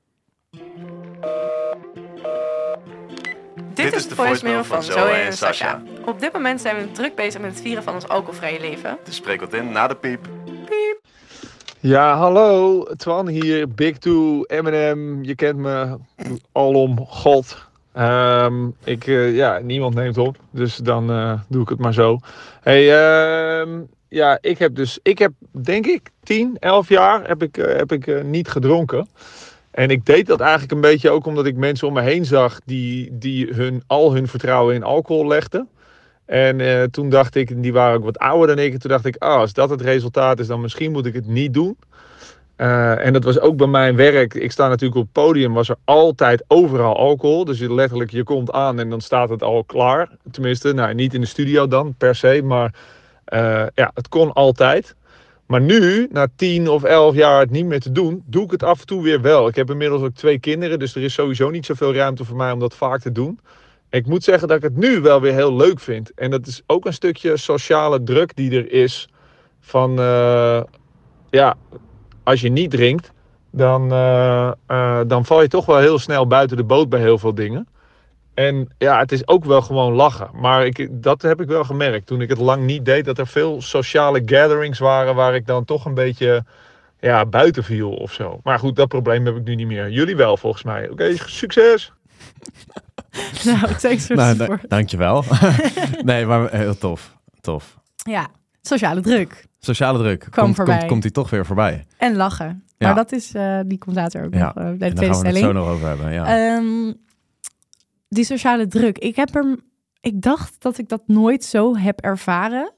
Dit is de voicemail van Zoe en Sascha. Op dit moment zijn we druk bezig met het vieren van ons alcoholvrije leven. Dus spreek wat in na de piep. Ja, hallo. Twan hier, Big Two, Eminem. Je kent me alom, God. Um, ik, uh, ja, niemand neemt op, dus dan uh, doe ik het maar zo. Hey, uh, ja, ik heb dus, ik heb denk ik tien, elf jaar heb ik, uh, heb ik uh, niet gedronken. En ik deed dat eigenlijk een beetje ook omdat ik mensen om me heen zag die, die hun, al hun vertrouwen in alcohol legden. En uh, toen dacht ik, die waren ook wat ouder dan ik. En toen dacht ik, ah, als dat het resultaat is, dan misschien moet ik het niet doen. Uh, en dat was ook bij mijn werk. Ik sta natuurlijk op het podium, was er altijd overal alcohol. Dus je, letterlijk, je komt aan en dan staat het al klaar. Tenminste, nou, niet in de studio dan per se, maar uh, ja, het kon altijd. Maar nu, na tien of elf jaar het niet meer te doen, doe ik het af en toe weer wel. Ik heb inmiddels ook twee kinderen, dus er is sowieso niet zoveel ruimte voor mij om dat vaak te doen. Ik moet zeggen dat ik het nu wel weer heel leuk vind. En dat is ook een stukje sociale druk die er is. Van, uh, ja, als je niet drinkt, dan, uh, uh, dan val je toch wel heel snel buiten de boot bij heel veel dingen. En ja, het is ook wel gewoon lachen. Maar ik, dat heb ik wel gemerkt. Toen ik het lang niet deed, dat er veel sociale gatherings waren waar ik dan toch een beetje ja, buiten viel of zo. Maar goed, dat probleem heb ik nu niet meer. Jullie wel, volgens mij. Oké, okay, succes! Nou, thanks voor nou, de support. da- dankjewel. Nee, maar heel tof. Tof. Ja, sociale druk. Sociale druk. Kwam komt, voorbij. komt, komt die toch weer voorbij. En lachen. Ja. Maar dat is, uh, die komt later ook Ja. nog uh, bij de En daar tweede gaan we het stelling. zo nog over hebben. Ja. Um, die sociale druk. Ik heb er, ik dacht dat ik dat nooit zo heb ervaren.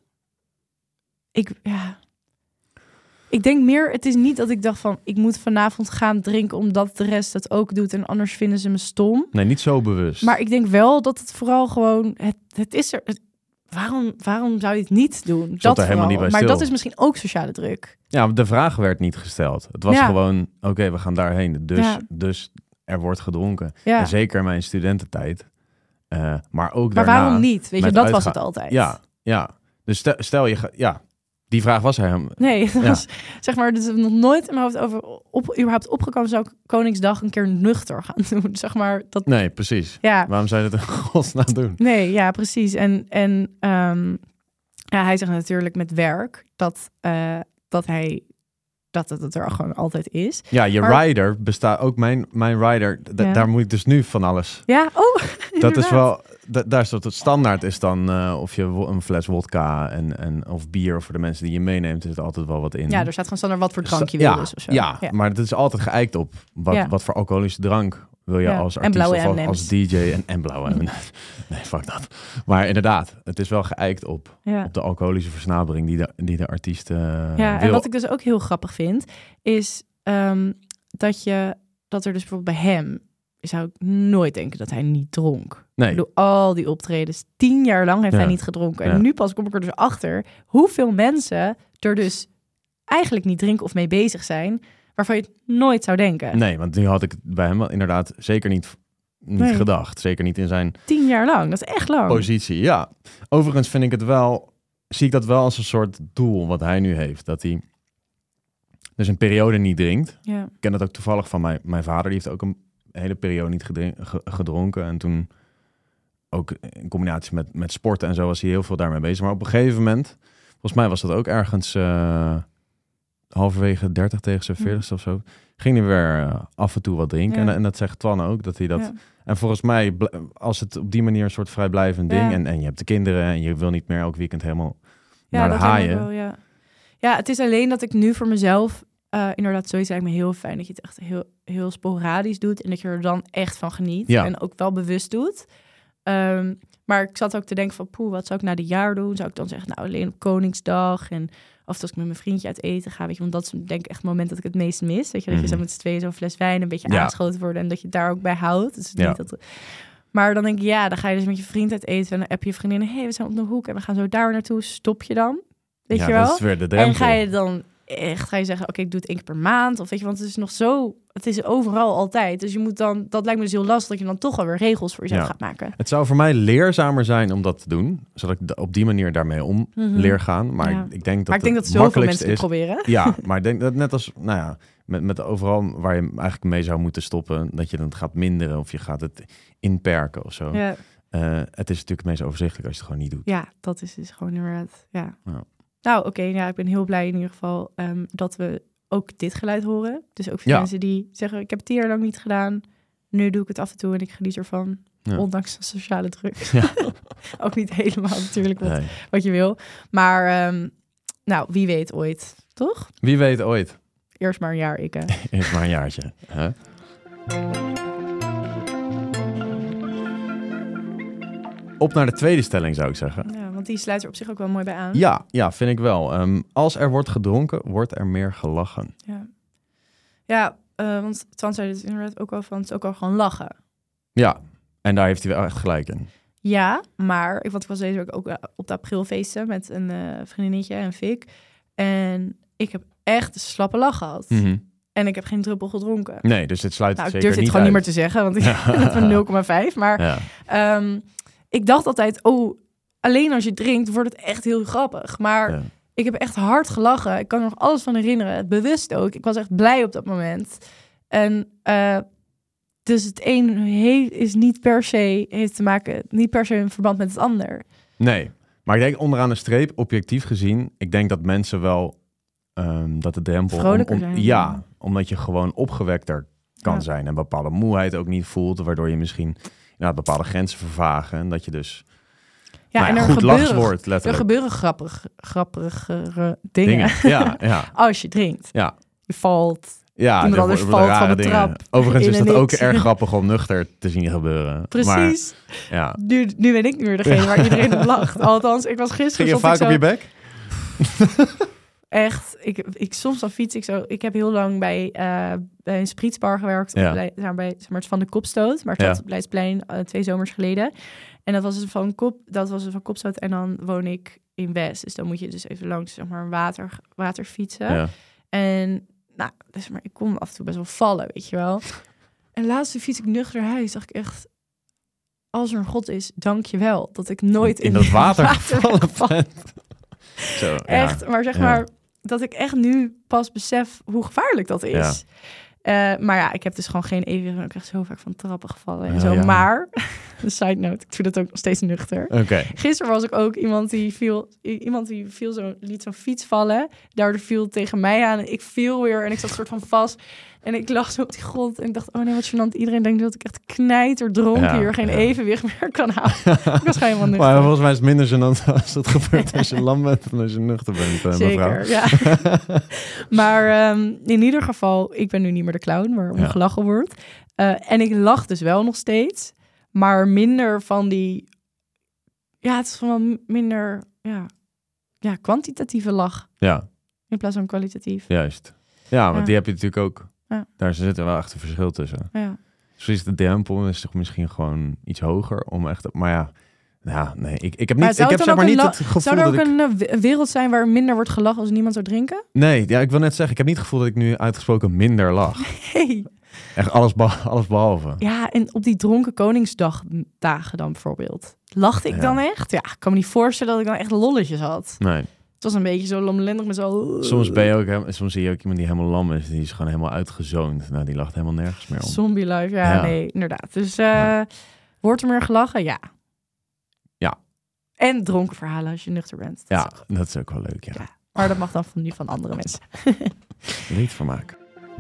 Ik, ja. Ik denk meer, het is niet dat ik dacht van, ik moet vanavond gaan drinken omdat de rest het ook doet en anders vinden ze me stom. Nee, niet zo bewust. Maar ik denk wel dat het vooral gewoon, het, het is er. Het, waarom, waarom zou je het niet doen? Zat Dat er helemaal vooral. niet bij Maar stil. dat is misschien ook sociale druk. Ja, de vraag werd niet gesteld. Het was Ja. gewoon, oké, okay, we gaan daarheen. Dus, Ja. dus er wordt gedronken. Ja. En zeker in mijn studententijd. Uh, maar ook Maar daarna. waarom niet? Weet je, met dat uitga- was het altijd. Ja, ja. Dus stel, stel je, ga- ja, die vraag was er helemaal. Nee, het Ja. was, zeg maar, het is nog nooit in mijn hoofd over op, überhaupt opgekomen. Zou ik Koningsdag een keer nuchter gaan doen? Zeg maar, dat, Nee, precies. ja, Waarom zou je dat in godsnaam doen? nee, ja, precies. En, en um, ja, hij zegt natuurlijk met werk dat, uh, dat hij dat het er gewoon altijd is. Ja, je Maar- rider bestaat ook mijn, mijn rider. d- Ja. Daar moet ik dus nu van alles. Ja, oh, Dat is inderdaad. wel, da- daar is dat het standaard is dan uh, of je wo- een fles wodka en, en of bier of voor de mensen die je meeneemt is er altijd wel wat in. Ja, er staat gewoon standaard wat voor drank je ja, wil dus of zo. ja, maar het is altijd geëikt op wat, Ja. wat voor alcoholische drank wil je Ja, als en artiest blauwe of als, M en M's. als D J en, en blauwe M en M's. Nee, fuck dat. Maar inderdaad, het is wel geëikt op, Ja. op de alcoholische versnapering die de, die de artiest uh, Ja, wil. en wat ik dus ook heel grappig vind, is um, dat, je, dat er dus bijvoorbeeld bij hem, zou ik nooit denken dat hij niet dronk. Nee. Ik bedoel, al die optredens, tien jaar lang heeft Ja. hij niet gedronken. En Ja. nu pas kom ik er dus achter hoeveel mensen er dus eigenlijk niet drinken of mee bezig zijn, waarvan je het nooit zou denken. Nee, want nu had ik het bij hem wel inderdaad zeker niet, niet Nee. gedacht. Zeker niet in zijn Tien jaar lang, dat is echt lang. positie. Ja, overigens vind ik het wel, zie ik dat wel als een soort doel wat hij nu heeft. Dat hij dus een periode niet drinkt. Ja. Ik ken dat ook toevallig van mijn, mijn vader. Die heeft ook een hele periode niet gedrin- ge- gedronken. En toen ook in combinatie met, met sporten en zo was hij heel veel daarmee bezig. Maar op een gegeven moment, volgens mij was dat ook ergens uh, halverwege dertig tegen zijn veertigste of zo, ging hij weer uh, af en toe wat drinken. Ja. En, en dat zegt Twan ook, dat hij dat... Ja. En volgens mij, bl- als het op die manier een soort vrijblijvend ding... Ja. En, en je hebt de kinderen en je wil niet meer elk weekend helemaal Ja, naar de dat denk ik haaien. wel, ja. Ja, het is alleen dat ik nu voor mezelf uh, inderdaad zoiets lijkt me heel fijn dat je het echt heel, heel sporadisch doet en dat je er dan echt van geniet Ja. en ook wel bewust doet. Um, maar ik zat ook te denken van, poeh, wat zou ik na de jaar doen? Zou ik dan zeggen, nou, alleen op Koningsdag en of als ik met mijn vriendje uit eten ga, weet je, want dat is denk ik echt het moment dat ik het meest mis. Weet je, dat je Mhm. zo met z'n tweeën zo'n fles wijn een beetje Ja. aangeschoten wordt en dat je het daar ook bij houdt. Dus Ja. niet dat... Maar dan denk ik, ja, dan ga je dus met je vriend uit eten en dan app je vriendinnen, hé, hey, we zijn op de hoek en we gaan zo daar naartoe. Stop je dan? Weet ja, je wel? dat is weer de drempel. En ga je dan echt, ga je zeggen, oké, okay, ik doe het één keer per maand? Of weet je, want het is nog zo, het is overal altijd. Dus je moet dan, dat lijkt me dus heel lastig dat je dan toch alweer regels voor jezelf Ja. gaat maken. Het zou voor mij leerzamer zijn om dat te doen, zodat ik d- op die manier daarmee om Mhm. leer gaan. Maar Ja. ik, ik denk dat Maar ik denk het dat zoveel makkelijkste mensen het is. proberen. Ja, maar ik denk dat net als, nou ja, met, met overal waar je eigenlijk mee zou moeten stoppen, dat je dan gaat minderen of je gaat het inperken of zo. Ja, Uh, het is natuurlijk het meest overzichtelijk als je het gewoon niet doet. ja dat is dus gewoon inderdaad, ja. Ja. Nou, oké, okay, ja, ik ben heel blij in ieder geval um, dat we ook dit geluid horen. Dus ook voor Ja. mensen die zeggen, ik heb het tien jaar lang niet gedaan. Nu doe ik het af en toe en ik geniet ervan. Ja. Ondanks de sociale druk. Ja. Ook niet helemaal natuurlijk wat, Nee. wat je wil. Maar um, nou, wie weet ooit, toch? Wie weet ooit. Eerst maar een jaar, ik. Hè? Eerst maar een jaartje. Hè? Op naar de tweede stelling, zou ik zeggen. Ja, want die sluit er op zich ook wel mooi bij aan. Ja, ja, vind ik wel. Um, als er wordt gedronken, wordt er meer gelachen. Ja, ja uh, want Twan zei het inderdaad ook al van, het is ook al gewoon lachen. Ja, en daar heeft hij wel echt gelijk in. Ja, maar ik, want ik was deze week ook op de aprilfeesten met een uh, vriendinnetje en Fik. En ik heb echt een slappe lach gehad. Mm-hmm. En ik heb geen druppel gedronken. Nee, dus het sluit nou, ik zeker durf niet dit gewoon uit. niet meer te zeggen, want ik heb een nul komma vijf. Maar Ja. um, ik dacht altijd, oh, alleen als je drinkt wordt het echt heel grappig. Maar Ja. ik heb echt hard gelachen. Ik kan er nog alles van herinneren. Bewust ook. Ik was echt blij op dat moment. En uh, dus het een he- is niet per se heeft te maken, niet per se in verband met het ander. Nee, maar ik denk onderaan de streep, objectief gezien, ik denk dat mensen wel um, dat de drempel... Vrolijker om, om, zijn. Ja, omdat je gewoon opgewekter kan Ja. zijn en bepaalde moeheid ook niet voelt, waardoor je misschien ja, bepaalde grenzen vervagen en dat je dus Ja, nou ja, en er goed lachs gebeuren, wordt, er letterlijk. gebeuren grappig, grappigere dingen, Dingen. Ja, ja. als je drinkt. Ja. Je valt. Ja, Iemand er anders worden valt van rare de dingen. trap Overigens in is een dat ook niks. erg grappig om nuchter te zien gebeuren. Precies. Maar, ja. Nu, nu ben ik nu weer degene waar iedereen op lacht. Althans, ik was gisteren... Ging je stond vaak ik op zo, je bek? Echt, ik, ik, soms dan fiets ik zo... Ik heb heel lang bij, uh, bij een sprietsbar gewerkt. Ja. Op, bij, bij zeg maar, het van de Kopstoot. Maar het Ja. zat op Leidsplein uh, twee zomers geleden. En dat was dus van, Kop, dat was dus van Kopstoot. En dan woon ik in West. Dus dan moet je dus even langs zeg maar, water, water fietsen. Ja. En nou, dus maar ik kon af en toe best wel vallen, weet je wel. En laatste fiets ik nuchter huis, dacht ik echt... Als er een God is, dank je wel. Dat ik nooit in, in dat water, water gevallen ben gevallen. bent. Zo, ja. Echt, maar zeg Ja. maar... Dat ik echt nu pas besef hoe gevaarlijk dat is. Ja. Uh, maar ja, ik heb dus gewoon geen eeuwige... Ik ben echt zo vaak van trappen gevallen en Ja, zo. ja. Maar Een side note, ik doe dat ook nog steeds nuchter. Oké. Okay. Gisteren was ik ook iemand die viel, iemand die viel zo, liet zo'n fiets vallen. Daardoor viel tegen mij aan. En ik viel weer en ik zat soort van vast. En ik lag zo op die grond en ik dacht, oh nee, wat gênant. Iedereen denkt dat ik echt knijterdronken ja, hier geen ja. evenwicht meer kan houden. Ik was helemaal nuchter. Maar volgens mij is het minder gênant als dat gebeurt als je lam bent dan als je nuchter bent, uh, Zeker, mevrouw. Ja. Maar um, in ieder geval, ik ben nu niet meer de clown waarom ja. gelachen wordt. Uh, en ik lach dus wel nog steeds, maar minder van die... Ja, het is gewoon minder ja, ja, kwantitatieve lach. Ja. In plaats van kwalitatief. Juist. Ja, maar ja. die heb je natuurlijk ook. Ja. Daar zit er wel echt een verschil tussen. Ja. Zoals de drempel is toch misschien gewoon iets hoger om echt... Maar ja, ja nee, ik, ik heb niet, ik heb zeg maar niet la- het gevoel Zou er ook dat een ik... uh, wereld zijn waar minder wordt gelachen als niemand zou drinken? Nee, ja, ik wil net zeggen, ik heb niet het gevoel dat ik nu uitgesproken minder lach. Nee. Echt alles, beha- alles behalve. Ja, en op die dronken Koningsdagdagen dan bijvoorbeeld. Lachte ik ja. dan echt? Ja, ik kan me niet voorstellen dat ik dan echt lolletjes had. Nee. Het was een beetje zo lomlendig met zo... Soms ben je ook, soms zie je ook iemand die helemaal lam is. Die is gewoon helemaal uitgezoond. Nou, die lacht helemaal nergens meer om. Zombie life, ja, ja. nee, inderdaad. Dus uh, ja. wordt er meer gelachen? Ja. Ja. En dronken verhalen als je nuchter bent. Dat ja, is ook... dat is ook wel leuk, ja. ja. Maar dat mag dan van, nu van andere mensen. Niet vermaak.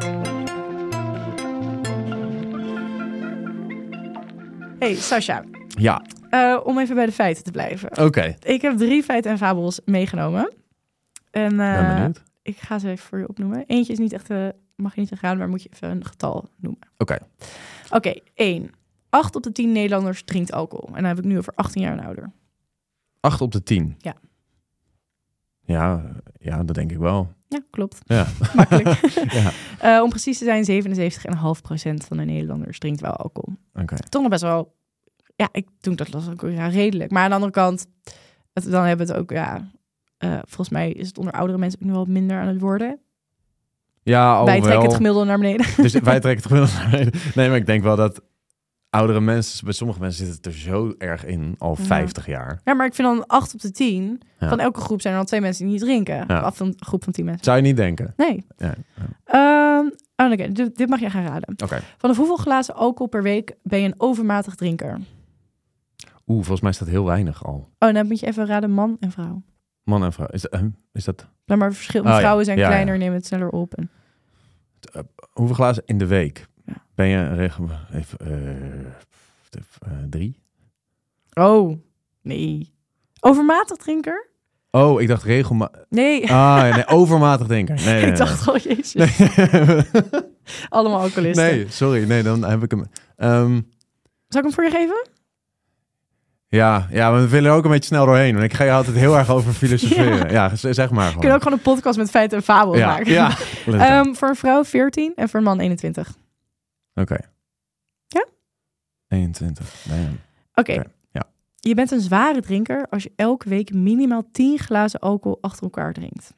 Hey, Sascha. Ja. Uh, om even bij de feiten te blijven. Oké. Okay. Ik heb drie feiten en fabels meegenomen. En uh, ben benieuwd. Ik ga ze even voor je opnoemen. Eentje is niet echt, uh, mag je niet gaan, maar moet je even een getal noemen. Oké. Okay. Oké, okay, één. Acht op de tien Nederlanders drinkt alcohol. En dan heb ik nu over achttien jaar en ouder. Acht op de tien? Ja. Ja, ja, dat denk ik wel. Ja, klopt. Ja. Makkelijk. ja. uh, om precies te zijn, zevenenzeventig komma vijf procent van de Nederlanders drinkt wel alcohol. Oké. Okay. Toch nog best wel... Ja, ik toen dat las ook ja, redelijk. Maar aan de andere kant, het, dan hebben we het ook, ja... Uh, volgens mij is het onder oudere mensen ook nu wel minder aan het worden. Ja, wij trekken het gemiddelde naar beneden. Dus wij trekken het gemiddelde naar beneden. Nee, maar ik denk wel dat oudere mensen... Bij sommige mensen zit het er zo erg in, al ja. vijftig jaar. Ja, maar ik vind dan acht op de tien... Ja. Van elke groep zijn er al twee mensen die niet drinken. Ja. Af van een groep van tien mensen. Zou je niet denken? Nee. Ja, ja. Um, oh, Oké, okay. dit, dit mag jij gaan raden. Okay. Van de hoeveel glazen alcohol per week ben je een overmatig drinker? Oeh, volgens mij is dat heel weinig al. Oh, dan moet je even raden man en vrouw. Man en vrouw. Is dat... Uh, is dat... Nou, maar verschil. Oh, vrouwen ja. zijn ja, kleiner, ja. nemen het sneller op. En... Uh, hoeveel glazen in de week? Ja. Ben je regel... Even, uh, uh, drie? Oh, nee. Overmatig drinker? Oh, ik dacht regelmatig... Nee. Ah, nee, overmatig drinker. Nee, nee, nee. Ik dacht al, oh, jezus. Nee. Allemaal alcoholisten. Nee, sorry. Nee, dan heb ik hem... Um... Zal ik hem voor je geven? Ja, ja, we willen er ook een beetje snel doorheen. Want ik ga je altijd heel erg over filosoferen. Ja, ja zeg maar gewoon. Kun je ook gewoon een podcast met feiten en fabels ja, maken? Ja. um, voor een vrouw veertien en voor een man eenentwintig. Oké. Okay. Ja? eenentwintig. Nee. Oké. Okay. Okay. Ja. Je bent een zware drinker als je elke week minimaal tien glazen alcohol achter elkaar drinkt.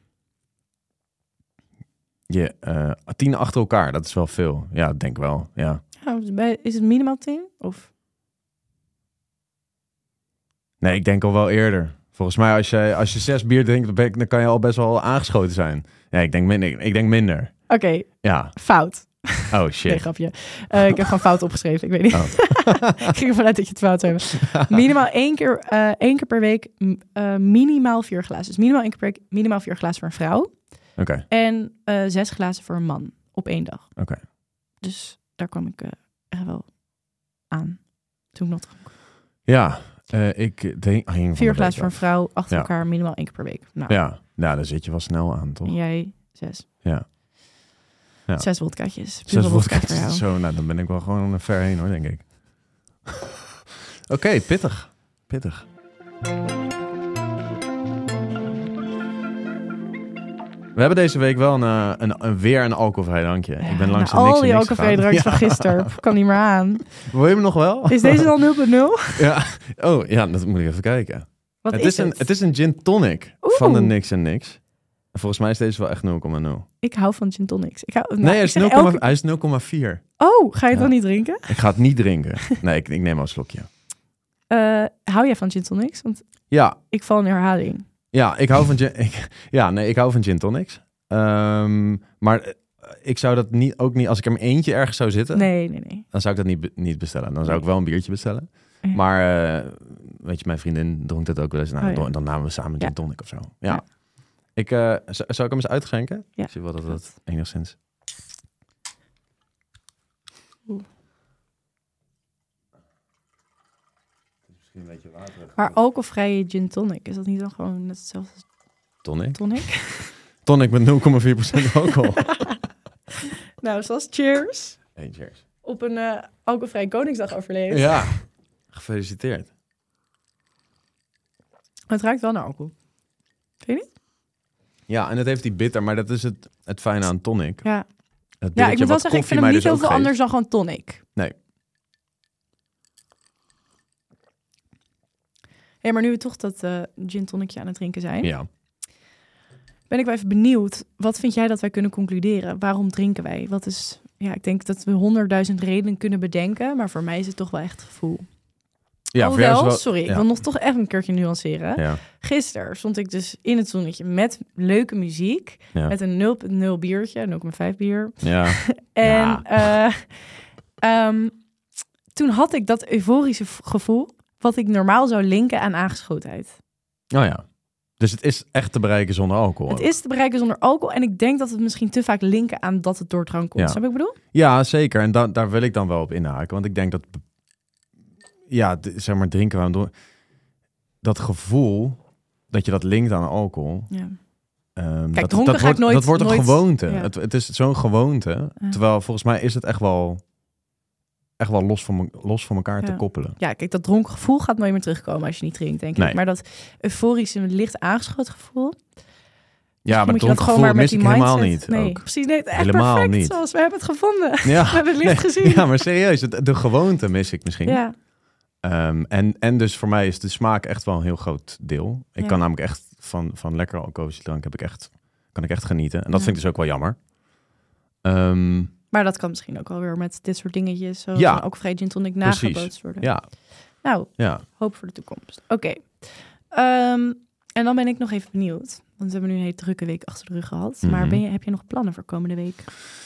Je, uh, tien achter elkaar, dat is wel veel. Ja, denk wel. Ja. Ja, is het minimaal tien? Of... Nee, ik denk al wel eerder. Volgens mij, als je, als je zes bier drinkt, dan kan je al best wel aangeschoten zijn. Ja, ik denk minder. Ik denk minder. Oké. Okay. Ja. Fout. Oh, shit. Nee, grapje. Uh, ik heb gewoon fout opgeschreven. Ik weet niet. Oh. Ik ging ervan uit dat je het fout hebt. Minimaal één keer, uh, één keer per week uh, minimaal vier glazen. Dus minimaal één keer per week minimaal vier glazen voor een vrouw. Oké. Okay. En uh, zes glazen voor een man op één dag. Oké. Okay. Dus daar kwam ik uh, echt wel aan toen ik nog dronk. Ja. Uh, ik denk... Oh, Vier glazen voor een vrouw, achter ja. elkaar, minimaal één keer per week. Nou. Ja. ja, daar zit je wel snel aan, toch? En jij zes. Ja. ja. Zes wodkaatjes. Zes wodkaatjes. Zo, nou, dan ben ik wel gewoon ver heen, hoor, denk ik. Oké, okay, pittig. Pittig. We hebben deze week wel een, een, een weer een alcoholvrij drankje. Ja, ik ben langs nou, niks al die alcoholvrij drankjes van gisteren. Kan niet meer aan. Wil je hem nog wel? Is deze dan nul punt nul? Ja. Oh, ja, dat moet ik even kijken. Wat het is is het? Een, het is een gin tonic Oeh. van de Niks en Niks. En volgens mij is deze wel echt nul komma nul. Ik hou van gin tonics. Ik hou, nou, nee, hij is, elke... hij is nul komma vier. Oh, ga je het ja. dan niet drinken? Ik ga het niet drinken. Nee, ik, ik neem al een slokje. Uh, hou jij van gin tonics? Want ja. Ik val in herhaling. Ja, ik hou van gin... Ik, ja, nee, ik hou van gin tonics. Um, maar uh, ik zou dat niet, ook niet... Als ik er eentje ergens zou zitten... Nee, nee, nee. Dan zou ik dat niet, niet bestellen. Dan zou ik wel een biertje bestellen. Ja. Maar uh, weet je, mijn vriendin dronk dat ook wel eens. Nou, oh, ja. dan, dan namen we samen gin ja. tonic of zo. Ja. ja. Ik, uh, z- zou ik hem eens uitschenken? Ja. Ik zie wel dat dat enigszins... Oeh. Misschien een beetje water. Maar alcoholvrije gin tonic, is dat niet dan gewoon net hetzelfde als Tonic? tonic? Tonic met nul komma vier procent alcohol. Nou, zoals cheers. Hey, cheers. Op een uh, alcoholvrije Koningsdag overleefd. Ja, gefeliciteerd. Het ruikt wel naar alcohol. Vind je niet? Ja, en het heeft die bitter, maar dat is het, het fijne aan tonic. Ja. Het Ja, ik moet wel zeggen, ik vind hem niet heel veel anders dan gewoon tonic. Nee. Hey, maar nu we toch dat uh, gin tonicje aan het drinken zijn... Ja. ben ik wel even benieuwd. Wat vind jij dat wij kunnen concluderen? Waarom drinken wij? Wat is... Ja, ik denk dat we honderdduizend redenen kunnen bedenken... maar voor mij is het toch wel echt het gevoel. Ja, oh wel, wel, sorry, ja. ik wil nog toch even een keertje nuanceren. Ja. Gisteren stond ik dus in het zonnetje met leuke muziek... Ja. met een nul komma nul biertje, nul komma vijf bier... Ja. En ja. uh, um, toen had ik dat euforische gevoel... wat ik normaal zou linken aan aangeschotenheid. Oh ja. Dus het is echt te bereiken zonder alcohol? Het is te bereiken zonder alcohol. En ik denk dat we het misschien te vaak linken aan dat het door drank komt. Ja. Snap ik bedoel? Ja, zeker. En da- daar wil ik dan wel op inhaken. Want ik denk dat... Ja, d- zeg maar drinken we door... Dat gevoel... Dat je dat linkt aan alcohol... Ja. Um, Kijk, dat, dat, ga wordt, nooit, dat wordt een nooit, gewoonte. Ja. Het, het is zo'n gewoonte. Ja. Terwijl volgens mij is het echt wel, echt wel los van, me, los van elkaar Ja. te koppelen. Ja, kijk, dat dronken gevoel gaat nooit meer terugkomen als je niet drinkt, denk ik. Nee. Maar dat euforische, licht aangeschoten gevoel... Ja, maar moet je het dat gevoel gewoon maar mis met ik die helemaal mindset. niet. Nee, Ook. precies. Nee, echt Helemaal perfect niet. zoals we hebben het gevonden. Ja. We hebben het licht Nee, gezien. Ja, maar serieus. Het, de gewoonte mis ik misschien. Ja. Um, en, en dus voor mij is de smaak echt wel een heel groot deel. Ik Ja. kan namelijk echt van, van lekkere alcoholische drank heb ik echt, kan ik echt genieten. En dat Ja. vind ik dus ook wel jammer. Um, Maar dat kan misschien ook wel weer met dit soort dingetjes. Zo Ja. ook vrij gin tonic Precies. nagebootst worden. ja, Nou, ja. hoop voor de toekomst. Oké. Okay. Um, en dan ben ik nog even benieuwd. Want we hebben nu een hele drukke week achter de rug gehad. Mm-hmm. Maar ben je, heb je nog plannen voor komende week?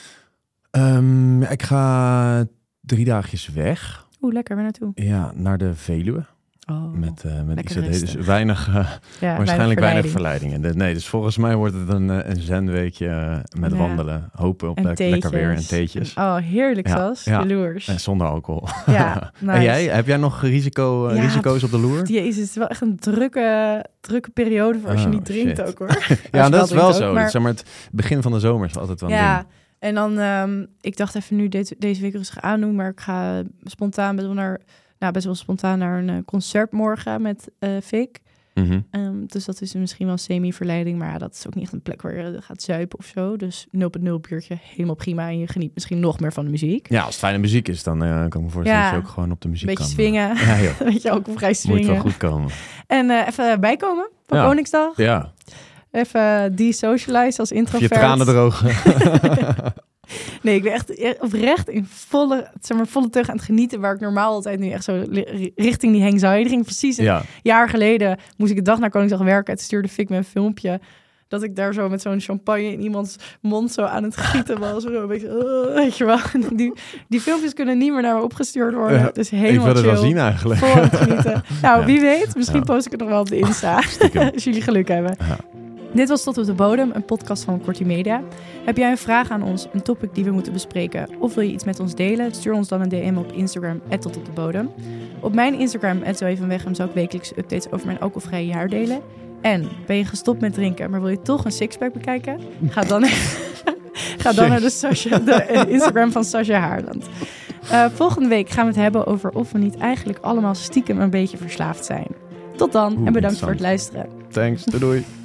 Um, ik ga drie dagjes weg. Oeh, lekker. Waar naartoe? Ja, naar de Veluwe. Oh, Met, uh, met lekker I C D. Dus rustig. weinig, uh, ja, waarschijnlijk weinig verleiding. verleidingen. De- Nee, dus volgens mij wordt het een, uh, een zenweekje uh, met Ja. wandelen. Hopen op En le- lekker weer en theetjes. theetjes. En- oh, heerlijk, Ja, Sas. ja. Jaloers. En zonder alcohol. Ja, nice. En jij? Heb jij nog risico, uh, Ja, risico's op de loer? Jezus, het is wel echt een drukke, drukke periode voor als je Oh, niet drinkt shit. ook, hoor. Ja, Als je dat is wel drinkt zo. ook, maar- Zeg maar, het begin van de zomer is altijd wel een Ja, ding. en dan, um, ik dacht even nu dit, deze week rustig aandoen, maar ik ga spontaan best wel naar, nou, best wel spontaan naar een uh, concert morgen met uh, Vic. Mm-hmm. Um, dus dat is misschien wel semi-verleiding, maar ja, dat is ook niet echt een plek waar je gaat zuipen of zo. Dus nul komma nul biertje, helemaal prima. En je geniet misschien nog meer van de muziek. Ja, als het fijne muziek is, dan uh, kan ik me voorstellen Ja. dat je ook gewoon op de muziek Een beetje kan. swingen. Ja, joh. Weet je, ook vrij Moet swingen. wel goed komen. En uh, even bijkomen van Ja. Koningsdag. Ja, Even de-socialize als of introvert. je tranen drogen. Nee, ik ben echt oprecht in volle, zeg maar, volle teug aan het genieten. Waar ik normaal altijd nu echt zo li- richting die anxiety ging. Precies een Ja, jaar geleden moest ik de dag naar Koningsdag werken. En toen stuurde Fik me een filmpje. Dat ik daar zo met zo'n champagne in iemands mond zo aan het gieten was. Zo een beetje, uh, weet je wel. Die, die filmpjes kunnen niet meer naar me opgestuurd worden. Ja, Dus ik helemaal wil het wel chill. zien eigenlijk. Vol aan het genieten. Nou, Ja. wie weet. Misschien Ja. post ik het nog wel op de Insta. Als jullie geluk hebben. Ja. Dit was Tot op de Bodem, een podcast van Kortie Media. Heb jij een vraag aan ons, een topic die we moeten bespreken... of wil je iets met ons delen? Stuur ons dan een D M op Instagram, at tot op de bodem. Op mijn Instagram, at zo even weg, zal ik wekelijks updates over mijn alcoholvrije jaar delen. En ben je gestopt met drinken, maar wil je toch een sixpack bekijken? Ga dan, ga dan naar de, Sasha, de Instagram van Sasha Haarland. Uh, volgende week gaan we het hebben over of we niet eigenlijk allemaal stiekem een beetje verslaafd zijn. Tot dan Oeh, en bedankt voor het interessant. luisteren. Thanks, doei doei.